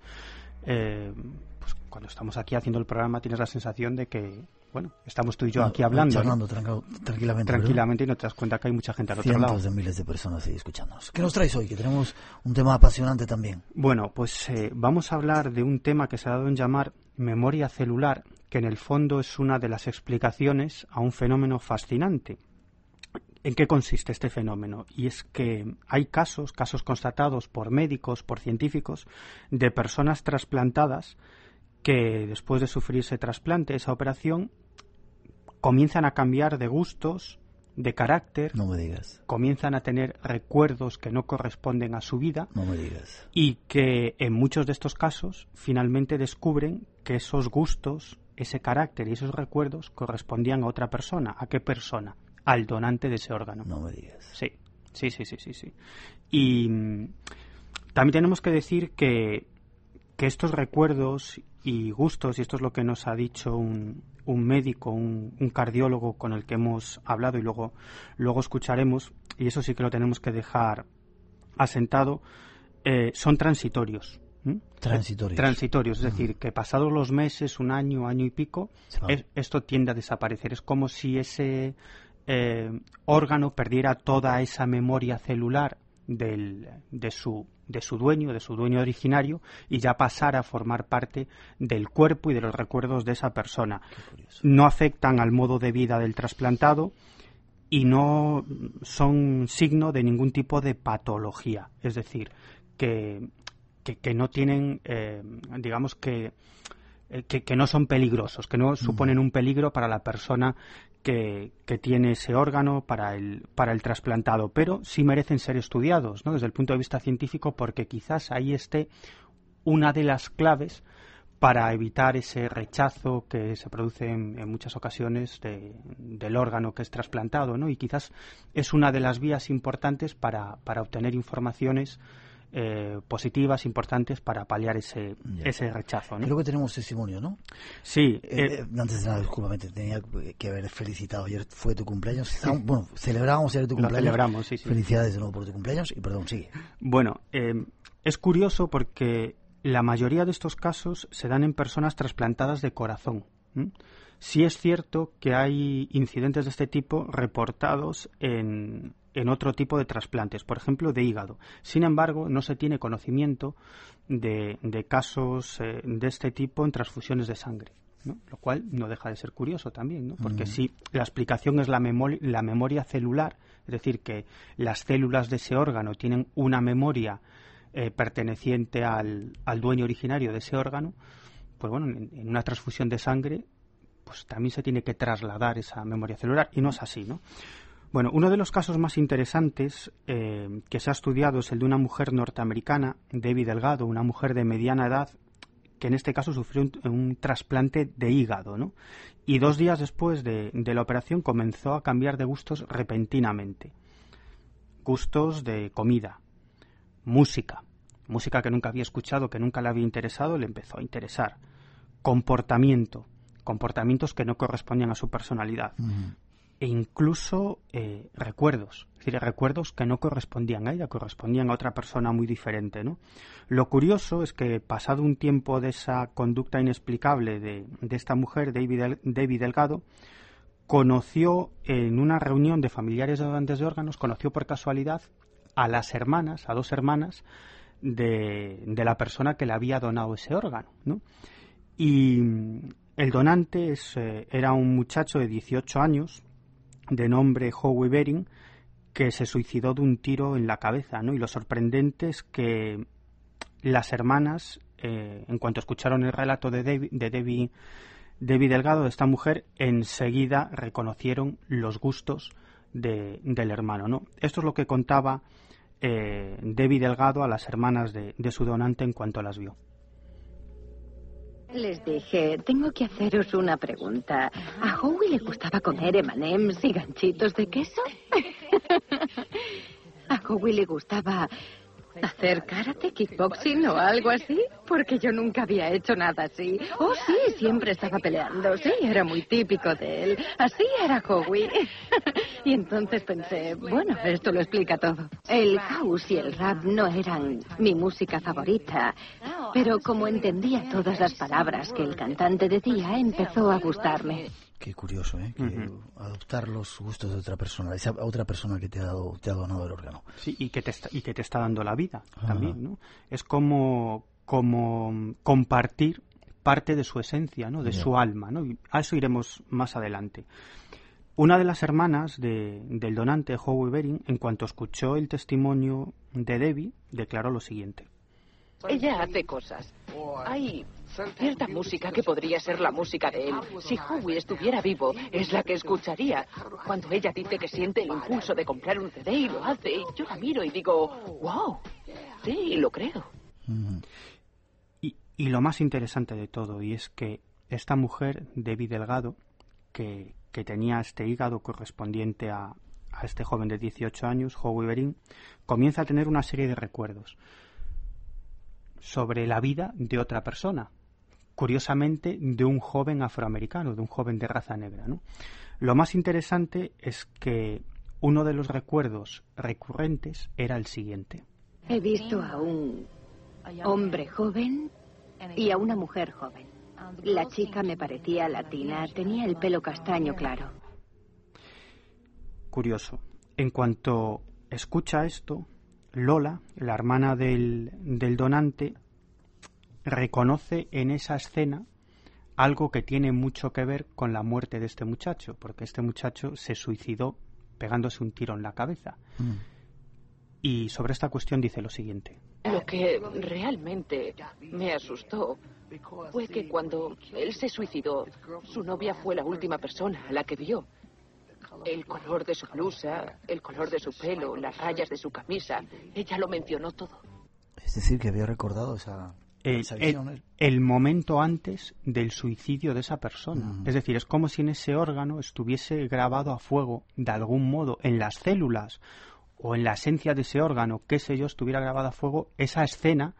eh, pues cuando estamos aquí haciendo el programa tienes la sensación de que, bueno, estamos tú y yo no, aquí hablando, charlando, ¿no? tranqu tranquilamente, tranquilamente, ¿verdad? Y no te das cuenta que hay mucha gente al Cientos otro lado. Cientos de miles de personas ahí escuchándonos. ¿Qué nos traes hoy? Que tenemos un tema apasionante también. Bueno, pues eh, vamos a hablar de un tema que se ha dado en llamar memoria celular, que en el fondo es una de las explicaciones a un fenómeno fascinante. ¿En qué consiste este fenómeno? Y es que hay casos, casos constatados por médicos, por científicos, de personas trasplantadas que después de sufrir ese trasplante, esa operación, comienzan a cambiar de gustos, de carácter. No me digas. Comienzan a tener recuerdos que no corresponden a su vida. No me digas. Y que en muchos de estos casos finalmente descubren que esos gustos, ese carácter y esos recuerdos correspondían a otra persona. ¿A qué persona? Al donante de ese órgano. No me digas. Sí, sí, sí, sí, sí. sí. Y mm, también tenemos que decir que, que estos recuerdos y gustos, y esto es lo que nos ha dicho un, un médico, un, un cardiólogo con el que hemos hablado y luego, luego escucharemos, y eso sí que lo tenemos que dejar asentado, eh, son transitorios. ¿Mm? Transitorios. Transitorios, es decir, que pasados los meses, un año, año y pico, es, esto tiende a desaparecer. Es como si ese eh, órgano perdiera toda esa memoria celular del, de, su, de su dueño, de su dueño originario, y ya pasara a formar parte del cuerpo y de los recuerdos de esa persona. No afectan al modo de vida del trasplantado y no son signo de ningún tipo de patología. Es decir, que Que, que no tienen, eh, digamos que, eh, que, que no son peligrosos, que no suponen un peligro para la persona que, que tiene ese órgano, para el, para el trasplantado, pero sí merecen ser estudiados, ¿no? Desde el punto de vista científico, porque quizás ahí esté una de las claves para evitar ese rechazo que se produce en, en muchas ocasiones de, del órgano que es trasplantado, ¿no? Y quizás es una de las vías importantes para, para obtener informaciones Eh, positivas, importantes para paliar ese, ese rechazo, ¿no? Creo que tenemos testimonio, ¿no? Sí. Eh, eh, antes de nada, discúlpame, te tenía que haber felicitado. Ayer fue tu cumpleaños. Sí. Bueno, celebrábamos ayer tu cumpleaños. Lo celebramos, sí, sí. Felicidades de nuevo por tu cumpleaños y perdón, sigue. Bueno, eh, es curioso porque la mayoría de estos casos se dan en personas trasplantadas de corazón. ¿Mm? Sí es cierto que hay incidentes de este tipo reportados en... en otro tipo de trasplantes, por ejemplo, de hígado. Sin embargo, no se tiene conocimiento de, de casos eh, de este tipo en transfusiones de sangre, ¿no? Lo cual no deja de ser curioso también, ¿no? Porque mm. si la explicación es la, memori la memoria celular, es decir, que las células de ese órgano tienen una memoria eh, perteneciente al, al dueño originario de ese órgano, pues bueno, en, en una transfusión de sangre, pues también se tiene que trasladar esa memoria celular, y no es así, ¿no? Bueno, uno de los casos más interesantes eh, que se ha estudiado es el de una mujer norteamericana, Debbie Delgado, una mujer de mediana edad, que en este caso sufrió un, un trasplante de hígado, ¿no? Y dos días después de, de la operación comenzó a cambiar de gustos repentinamente. Gustos de comida, música, música que nunca había escuchado, que nunca le había interesado, le empezó a interesar. Comportamiento, comportamientos que no correspondían a su personalidad. Uh-huh. E incluso eh, recuerdos, es decir, recuerdos que no correspondían a ella, correspondían a otra persona muy diferente, ¿no? Lo curioso es que pasado un tiempo de esa conducta inexplicable de, de esta mujer, Debbie, Del, Debbie Delgado, conoció en una reunión de familiares de donantes de órganos, conoció por casualidad a las hermanas, a dos hermanas de, de la persona que le había donado ese órgano, ¿no? Y el donante es, eh, era un muchacho de dieciocho años, de nombre Howie Bering, que se suicidó de un tiro en la cabeza, ¿no? Y lo sorprendente es que las hermanas, eh, en cuanto escucharon el relato de Debbie, de Debbie, Debbie Delgado, de esta mujer, enseguida reconocieron los gustos de, del hermano, ¿no? Esto es lo que contaba eh, Debbie Delgado a las hermanas de, de su donante en cuanto las vio. Les dije, tengo que haceros una pregunta. ¿A Howie le gustaba comer eme and eme's y ganchitos de queso? ¿A Howie le gustaba ¿Hacer karate, kickboxing o algo así? Porque yo nunca había hecho nada así. Oh, sí, siempre estaba peleando. Sí, era muy típico de él. Así era Howie. Y entonces pensé, bueno, esto lo explica todo. El house y el rap no eran mi música favorita, pero como entendía todas las palabras que el cantante decía, empezó a gustarme. Qué curioso, ¿eh? Que uh-huh. adoptar los gustos de otra persona, esa otra persona que te ha dado, te ha donado el órgano. Sí, y que te está, y que te está dando la vida uh-huh. también, ¿no? Es como, como compartir parte de su esencia, ¿no? De yeah. su alma, ¿no? Y a eso iremos más adelante. Una de las hermanas de, del donante, Howie Bering, en cuanto escuchó el testimonio de Debbie, declaró lo siguiente. Ella hace cosas. Hay cierta música que podría ser la música de él. Si Howie estuviera vivo, es la que escucharía. Cuando ella dice que siente el impulso de comprar un C D y lo hace, yo la miro y digo, wow, sí, lo creo. Mm. Y, y lo más interesante de todo, y es que esta mujer, Debbie Delgado, que, que tenía este hígado correspondiente a, a este joven de dieciocho años, Howie Bering, comienza a tener una serie de recuerdos sobre la vida de otra persona, curiosamente de un joven afroamericano, de un joven de raza negra, ¿no? Lo más interesante es que uno de los recuerdos recurrentes era el siguiente. He visto a un hombre joven y a una mujer joven. La chica me parecía latina, tenía el pelo castaño claro. Curioso. En cuanto escucha esto, Lola, la hermana del, del donante, reconoce en esa escena algo que tiene mucho que ver con la muerte de este muchacho, porque este muchacho se suicidó pegándose un tiro en la cabeza. Mm. Y sobre esta cuestión dice lo siguiente. Lo que realmente me asustó fue que cuando él se suicidó, su novia fue la última persona a la que vio. El color de su blusa, el color de su pelo, las rayas de su camisa, ella lo mencionó todo. Es decir, que había recordado esa, el, esa visión. El, el momento antes del suicidio de esa persona. Uh-huh. Es decir, es como si en ese órgano estuviese grabado a fuego, de algún modo, en las células o en la esencia de ese órgano, qué sé yo, estuviera grabada a fuego esa escena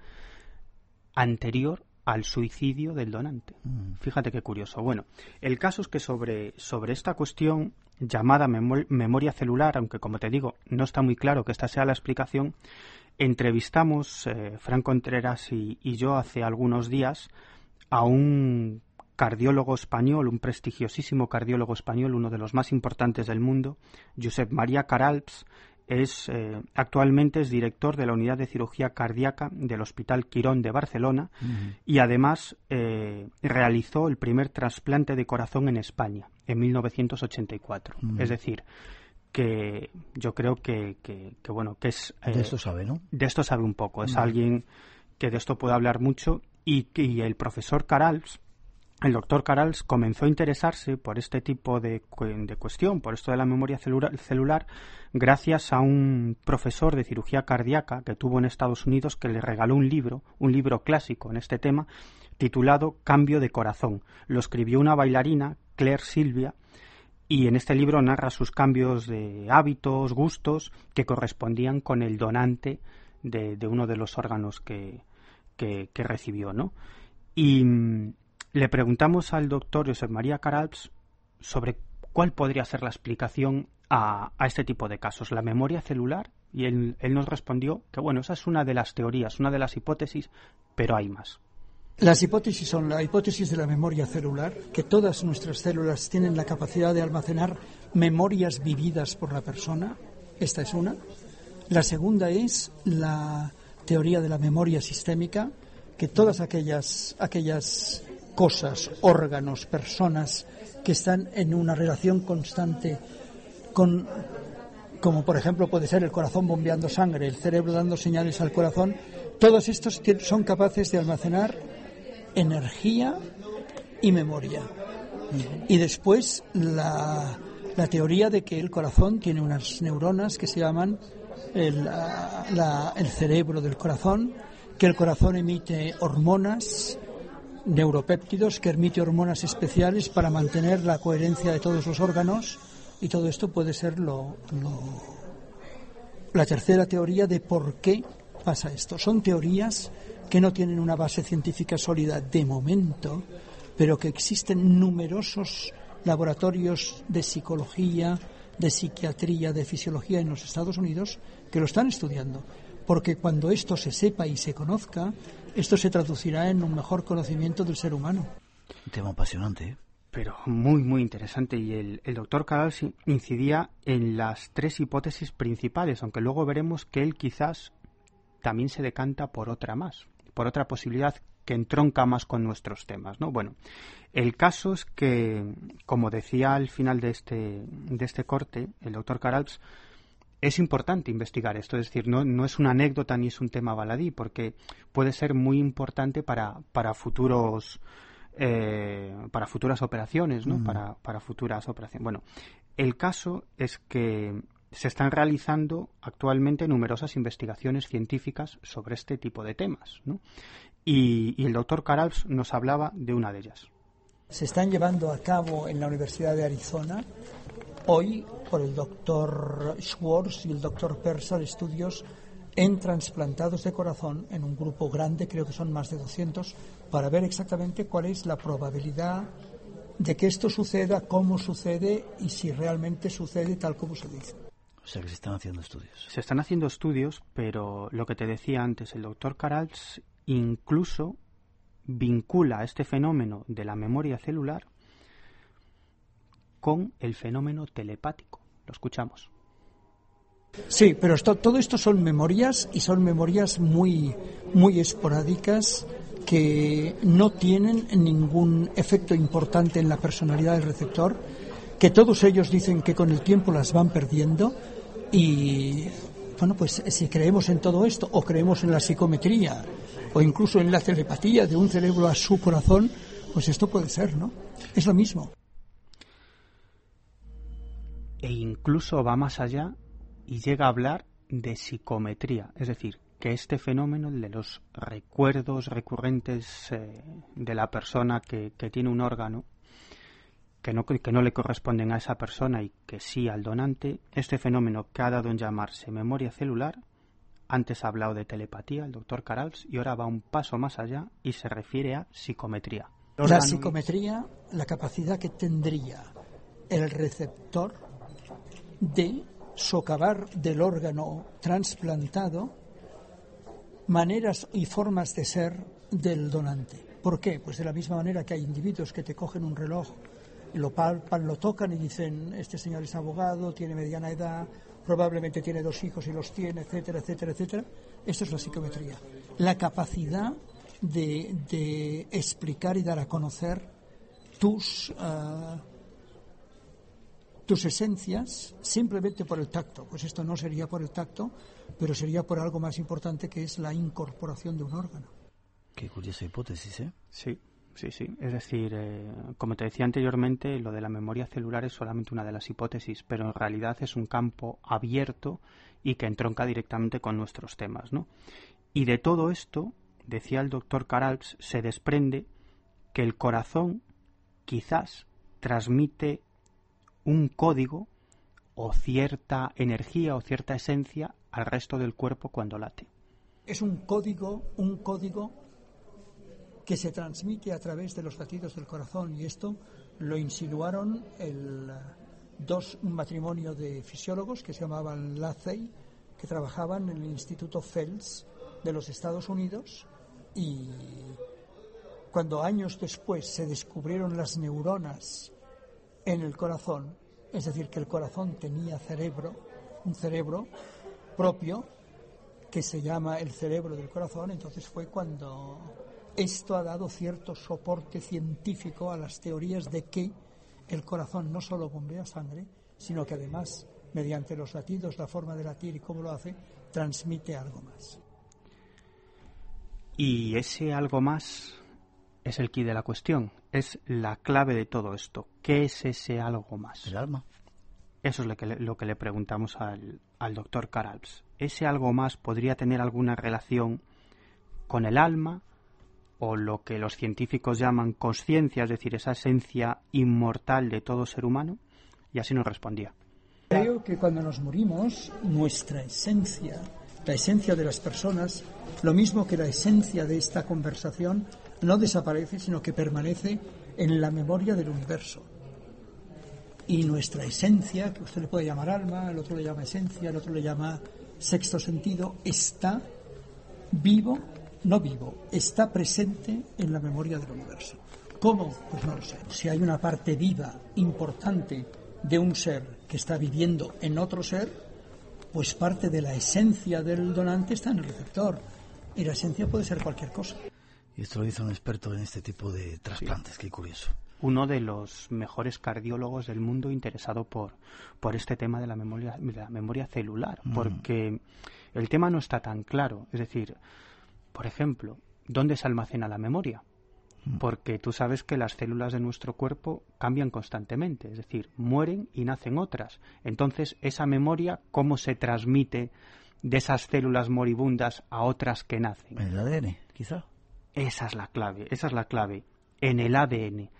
anterior al suicidio del donante. Uh-huh. Fíjate qué curioso. Bueno, el caso es que sobre, sobre esta cuestión llamada memor- memoria celular, aunque como te digo, no está muy claro que esta sea la explicación, entrevistamos, eh, Fran Contreras y, y yo, hace algunos días, a un cardiólogo español, un prestigiosísimo cardiólogo español, uno de los más importantes del mundo, Josep María Caralps. Es, eh, actualmente es director de la unidad de cirugía cardíaca del Hospital Quirón de Barcelona uh-huh. y además eh, realizó el primer trasplante de corazón en España en mil novecientos ochenta y cuatro. Uh-huh. Es decir, que yo creo que, que, que bueno, que es... Eh, de esto sabe, ¿no? De esto sabe un poco. Es uh-huh. alguien que de esto puede hablar mucho y, y el profesor Caralps, el doctor Caralps, comenzó a interesarse por este tipo de, de cuestión, por esto de la memoria celular, celular, gracias a un profesor de cirugía cardíaca que tuvo en Estados Unidos, que le regaló un libro, un libro clásico en este tema, titulado Cambio de corazón. Lo escribió una bailarina, Claire Sylvia, y en este libro narra sus cambios de hábitos, gustos, que correspondían con el donante de, de uno de los órganos que, que, que recibió, ¿no? Y le preguntamos al doctor Josep María Caralps sobre cuál podría ser la explicación a, a este tipo de casos, la memoria celular, y él, él nos respondió que, bueno, esa es una de las teorías, una de las hipótesis, pero hay más. Las hipótesis son la hipótesis de la memoria celular, que todas nuestras células tienen la capacidad de almacenar memorias vividas por la persona. Esta es una. La segunda es la teoría de la memoria sistémica, que todas aquellas, aquellas cosas, órganos, personas que están en una relación constante con, como por ejemplo puede ser el corazón bombeando sangre, el cerebro dando señales al corazón, todos estos son capaces de almacenar energía y memoria. Y después la, la teoría de que el corazón tiene unas neuronas que se llaman el, la, la, el cerebro del corazón, que el corazón emite hormonas, neuropéptidos, que emite hormonas especiales para mantener la coherencia de todos los órganos, y todo esto puede ser lo, lo, la tercera teoría de por qué pasa esto. Son teorías que no tienen una base científica sólida de momento, pero que existen numerosos laboratorios de psicología, de psiquiatría, de fisiología en los Estados Unidos que lo están estudiando. Porque cuando esto se sepa y se conozca, esto se traducirá en un mejor conocimiento del ser humano. Un tema apasionante, ¿eh? Pero muy, muy interesante. Y el, el doctor Carals incidía en las tres hipótesis principales, aunque luego veremos que él quizás también se decanta por otra más, por otra posibilidad que entronca más con nuestros temas, ¿no? Bueno, el caso es que, como decía al final de este, de este corte, el doctor Carals, es importante investigar esto, es decir, no, no es una anécdota ni es un tema baladí, porque puede ser muy importante para, para futuros eh, para futuras operaciones, ¿no? Uh-huh. Para, para futuras operaciones. Bueno, el caso es que se están realizando actualmente numerosas investigaciones científicas sobre este tipo de temas, ¿no? Y, y el doctor Carals nos hablaba de una de ellas. Se están llevando a cabo en la Universidad de Arizona hoy por el doctor Schwartz y el doctor Persar estudios en trasplantados de corazón en un grupo grande, creo que son más de doscientos, para ver exactamente cuál es la probabilidad de que esto suceda, cómo sucede y si realmente sucede tal como se dice. O sea que se están haciendo estudios. Se están haciendo estudios, pero lo que te decía antes, el doctor Carals incluso vincula este fenómeno de la memoria celular con el fenómeno telepático. Lo escuchamos. Sí, pero esto, todo esto son memorias y son memorias muy, muy esporádicas que no tienen ningún efecto importante en la personalidad del receptor, que todos ellos dicen que con el tiempo las van perdiendo y, bueno, pues si creemos en todo esto o creemos en la psicometría o incluso en la telepatía de un cerebro a su corazón, pues esto puede ser, ¿no? Es lo mismo. E incluso va más allá y llega a hablar de psicometría, es decir, que este fenómeno, el de los recuerdos recurrentes eh, de la persona que, que tiene un órgano que no, que no le corresponden a esa persona y que sí al donante, este fenómeno que ha dado en llamarse memoria celular, antes ha hablado de telepatía el doctor Carals y ahora va un paso más allá y se refiere a psicometría. La psicometría, la capacidad que tendría el receptor de socavar del órgano trasplantado maneras y formas de ser del donante. ¿Por qué? Pues de la misma manera que hay individuos que te cogen un reloj, lo palpan, lo tocan y dicen, este señor es abogado, tiene mediana edad, probablemente tiene dos hijos y los tiene, etcétera, etcétera, etcétera. Esto es la psicometría. La capacidad de, de explicar y dar a conocer tus... Uh, tus esencias simplemente por el tacto. Pues esto no sería por el tacto, pero sería por algo más importante, que es la incorporación de un órgano. Qué curiosa hipótesis, ¿eh? Sí, sí, sí. Es decir, eh, como te decía anteriormente, lo de la memoria celular es solamente una de las hipótesis, pero en realidad es un campo abierto y que entronca directamente con nuestros temas, ¿no? Y de todo esto, decía el doctor Carals, se desprende que el corazón quizás transmite un código o cierta energía o cierta esencia al resto del cuerpo cuando late. Es un código, un código que se transmite a través de los latidos del corazón, y esto lo insinuaron el, dos, un matrimonio de fisiólogos que se llamaban Lacey, que trabajaban en el Instituto Fels de los Estados Unidos, y cuando años después se descubrieron las neuronas en el corazón, es decir, que el corazón tenía cerebro, un cerebro propio que se llama el cerebro del corazón, entonces fue cuando esto ha dado cierto soporte científico a las teorías de que el corazón no solo bombea sangre, sino que además, mediante los latidos, la forma de latir y cómo lo hace, transmite algo más. Y ese algo más es el quid de la cuestión, es la clave de todo esto. ¿Qué es ese algo más? El alma. Eso es lo que le, lo que le preguntamos al, al doctor Carals. ¿Ese algo más podría tener alguna relación con el alma o lo que los científicos llaman conciencia, es decir, esa esencia inmortal de todo ser humano? Y así nos respondía. Creo que cuando nos morimos, nuestra esencia la esencia de las personas, lo mismo que la esencia de esta conversación, no desaparece, sino que permanece en la memoria del universo. Y nuestra esencia, que usted le puede llamar alma, el otro le llama esencia, el otro le llama sexto sentido, está vivo, no vivo, está presente en la memoria del universo. ¿Cómo? Pues no lo sé. Si hay una parte viva, importante, de un ser que está viviendo en otro ser, pues parte de la esencia del donante está en el receptor. Y la esencia puede ser cualquier cosa. Y esto lo dice un experto en este tipo de trasplantes, sí. Qué curioso. Uno de los mejores cardiólogos del mundo interesado por, por este tema de la memoria, de la memoria celular, mm. porque el tema no está tan claro. Es decir, por ejemplo, ¿dónde se almacena la memoria? Mm. Porque tú sabes que las células de nuestro cuerpo cambian constantemente, es decir, mueren y nacen otras. Entonces, esa memoria, ¿cómo se transmite de esas células moribundas a otras que nacen? En el A D N, quizá. Esa es la clave, esa es la clave, en el A D N.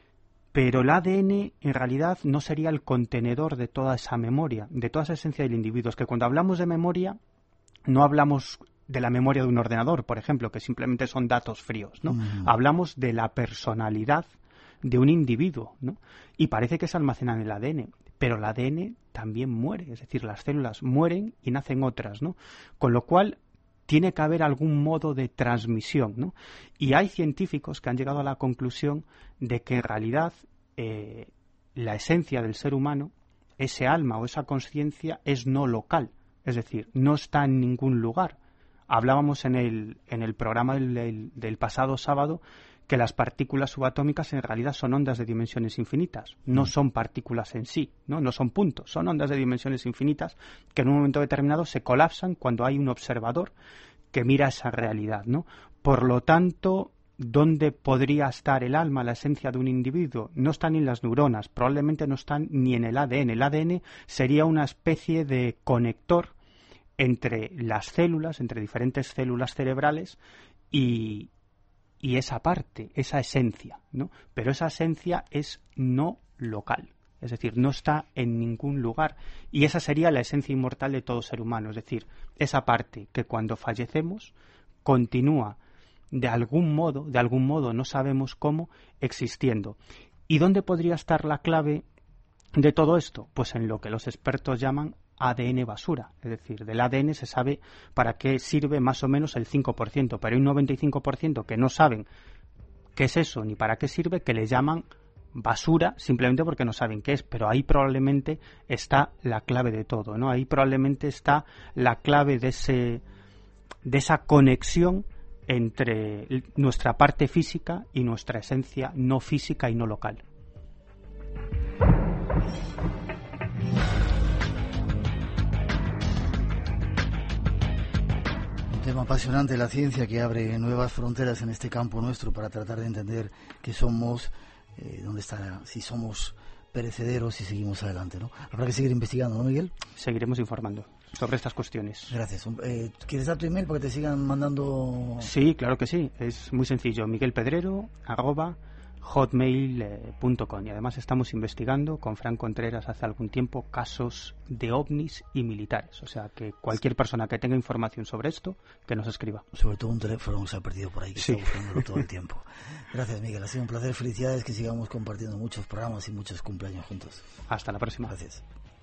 Pero el A D N en realidad no sería el contenedor de toda esa memoria, de toda esa esencia del individuo. Es que cuando hablamos de memoria, no hablamos de la memoria de un ordenador, por ejemplo, que simplemente son datos fríos, ¿no? Mm. Hablamos de la personalidad de un individuo, ¿no? Y parece que se almacena en el A D N, pero el A D N también muere, es decir, las células mueren y nacen otras, ¿no? Con lo cual tiene que haber algún modo de transmisión, ¿no? Y hay científicos que han llegado a la conclusión de que en realidad eh, la esencia del ser humano, ese alma o esa conciencia, es no local, es decir, no está en ningún lugar. Hablábamos en el, en el programa del, del, del pasado sábado que las partículas subatómicas en realidad son ondas de dimensiones infinitas, no son partículas en sí, ¿no? No son puntos, son ondas de dimensiones infinitas que en un momento determinado se colapsan cuando hay un observador que mira esa realidad, ¿no? Por lo tanto, ¿dónde podría estar el alma, la esencia de un individuo? No están en las neuronas, probablemente no están ni en el A D N. El A D N sería una especie de conector entre las células, entre diferentes células cerebrales y y esa parte, esa esencia, ¿no? Pero esa esencia es no local, es decir, no está en ningún lugar, y esa sería la esencia inmortal de todo ser humano, es decir, esa parte que cuando fallecemos continúa de algún modo, de algún modo no sabemos cómo, existiendo. ¿Y dónde podría estar la clave de todo esto? Pues en lo que los expertos llaman A D N basura, es decir, del A D N se sabe para qué sirve más o menos el cinco por ciento, pero hay un noventa y cinco por ciento que no saben qué es eso ni para qué sirve, que le llaman basura simplemente porque no saben qué es, pero ahí probablemente está la clave de todo, ¿no? Ahí probablemente está la clave de ese de esa conexión entre nuestra parte física y nuestra esencia no física y no local. Tema apasionante, la ciencia que abre nuevas fronteras en este campo nuestro para tratar de entender qué somos, eh, dónde está, si somos perecederos y seguimos adelante, ¿no? Habrá que seguir investigando, ¿no, Miguel? Seguiremos informando sobre estas cuestiones. Gracias. Eh, ¿Quieres dar tu email para que te sigan mandando? Sí, claro que sí. Es muy sencillo. Miguel Pedrero, arroba hotmail punto com, y además estamos investigando con Fran Contreras hace algún tiempo casos de ovnis y militares, o sea que cualquier persona que tenga información sobre esto que nos escriba. Sobre todo un teléfono que se ha perdido por ahí, que sí. Está buscándolo todo el tiempo. Gracias, Miguel, ha sido un placer, felicidades, que sigamos compartiendo muchos programas y muchos cumpleaños juntos. Hasta la próxima. Gracias.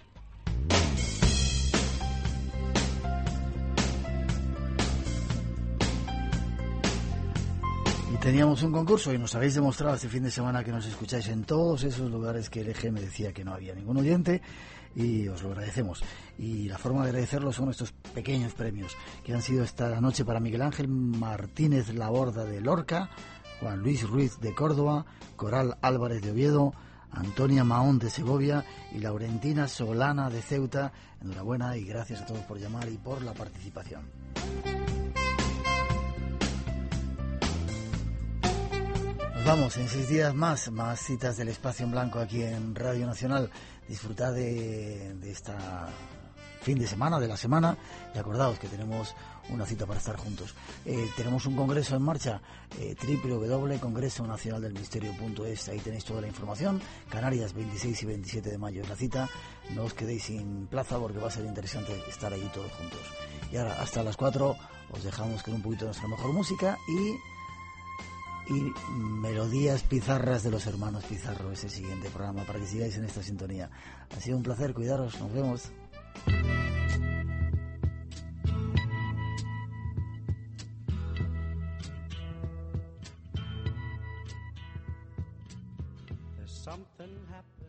Teníamos un concurso y nos habéis demostrado este fin de semana que nos escucháis en todos esos lugares que el E G me decía que no había ningún oyente, y os lo agradecemos. Y la forma de agradecerlo son estos pequeños premios que han sido esta noche para Miguel Ángel Martínez Laborda de Lorca, Juan Luis Ruiz de Córdoba, Coral Álvarez de Oviedo, Antonia Mahón de Segovia y Laurentina Solana de Ceuta. Enhorabuena y gracias a todos por llamar y por la participación. Nos vamos en seis días más, más citas del Espacio en Blanco aquí en Radio Nacional. Disfrutad de, de esta fin de semana, de la semana, y acordaos que tenemos una cita para estar juntos. Eh, tenemos un congreso en marcha, eh, doble u doble u doble punto congreso nacional del misterio punto es, ahí tenéis toda la información. Canarias, veintiséis y veintisiete de mayo es la cita, no os quedéis sin plaza porque va a ser interesante estar allí todos juntos. Y ahora, hasta las cuatro, os dejamos con un poquito de nuestra mejor música y... y melodías pizarras de los hermanos Pizarro, ese siguiente programa, para que sigáis en esta sintonía. Ha sido un placer, cuidaros, nos vemos. There's something happening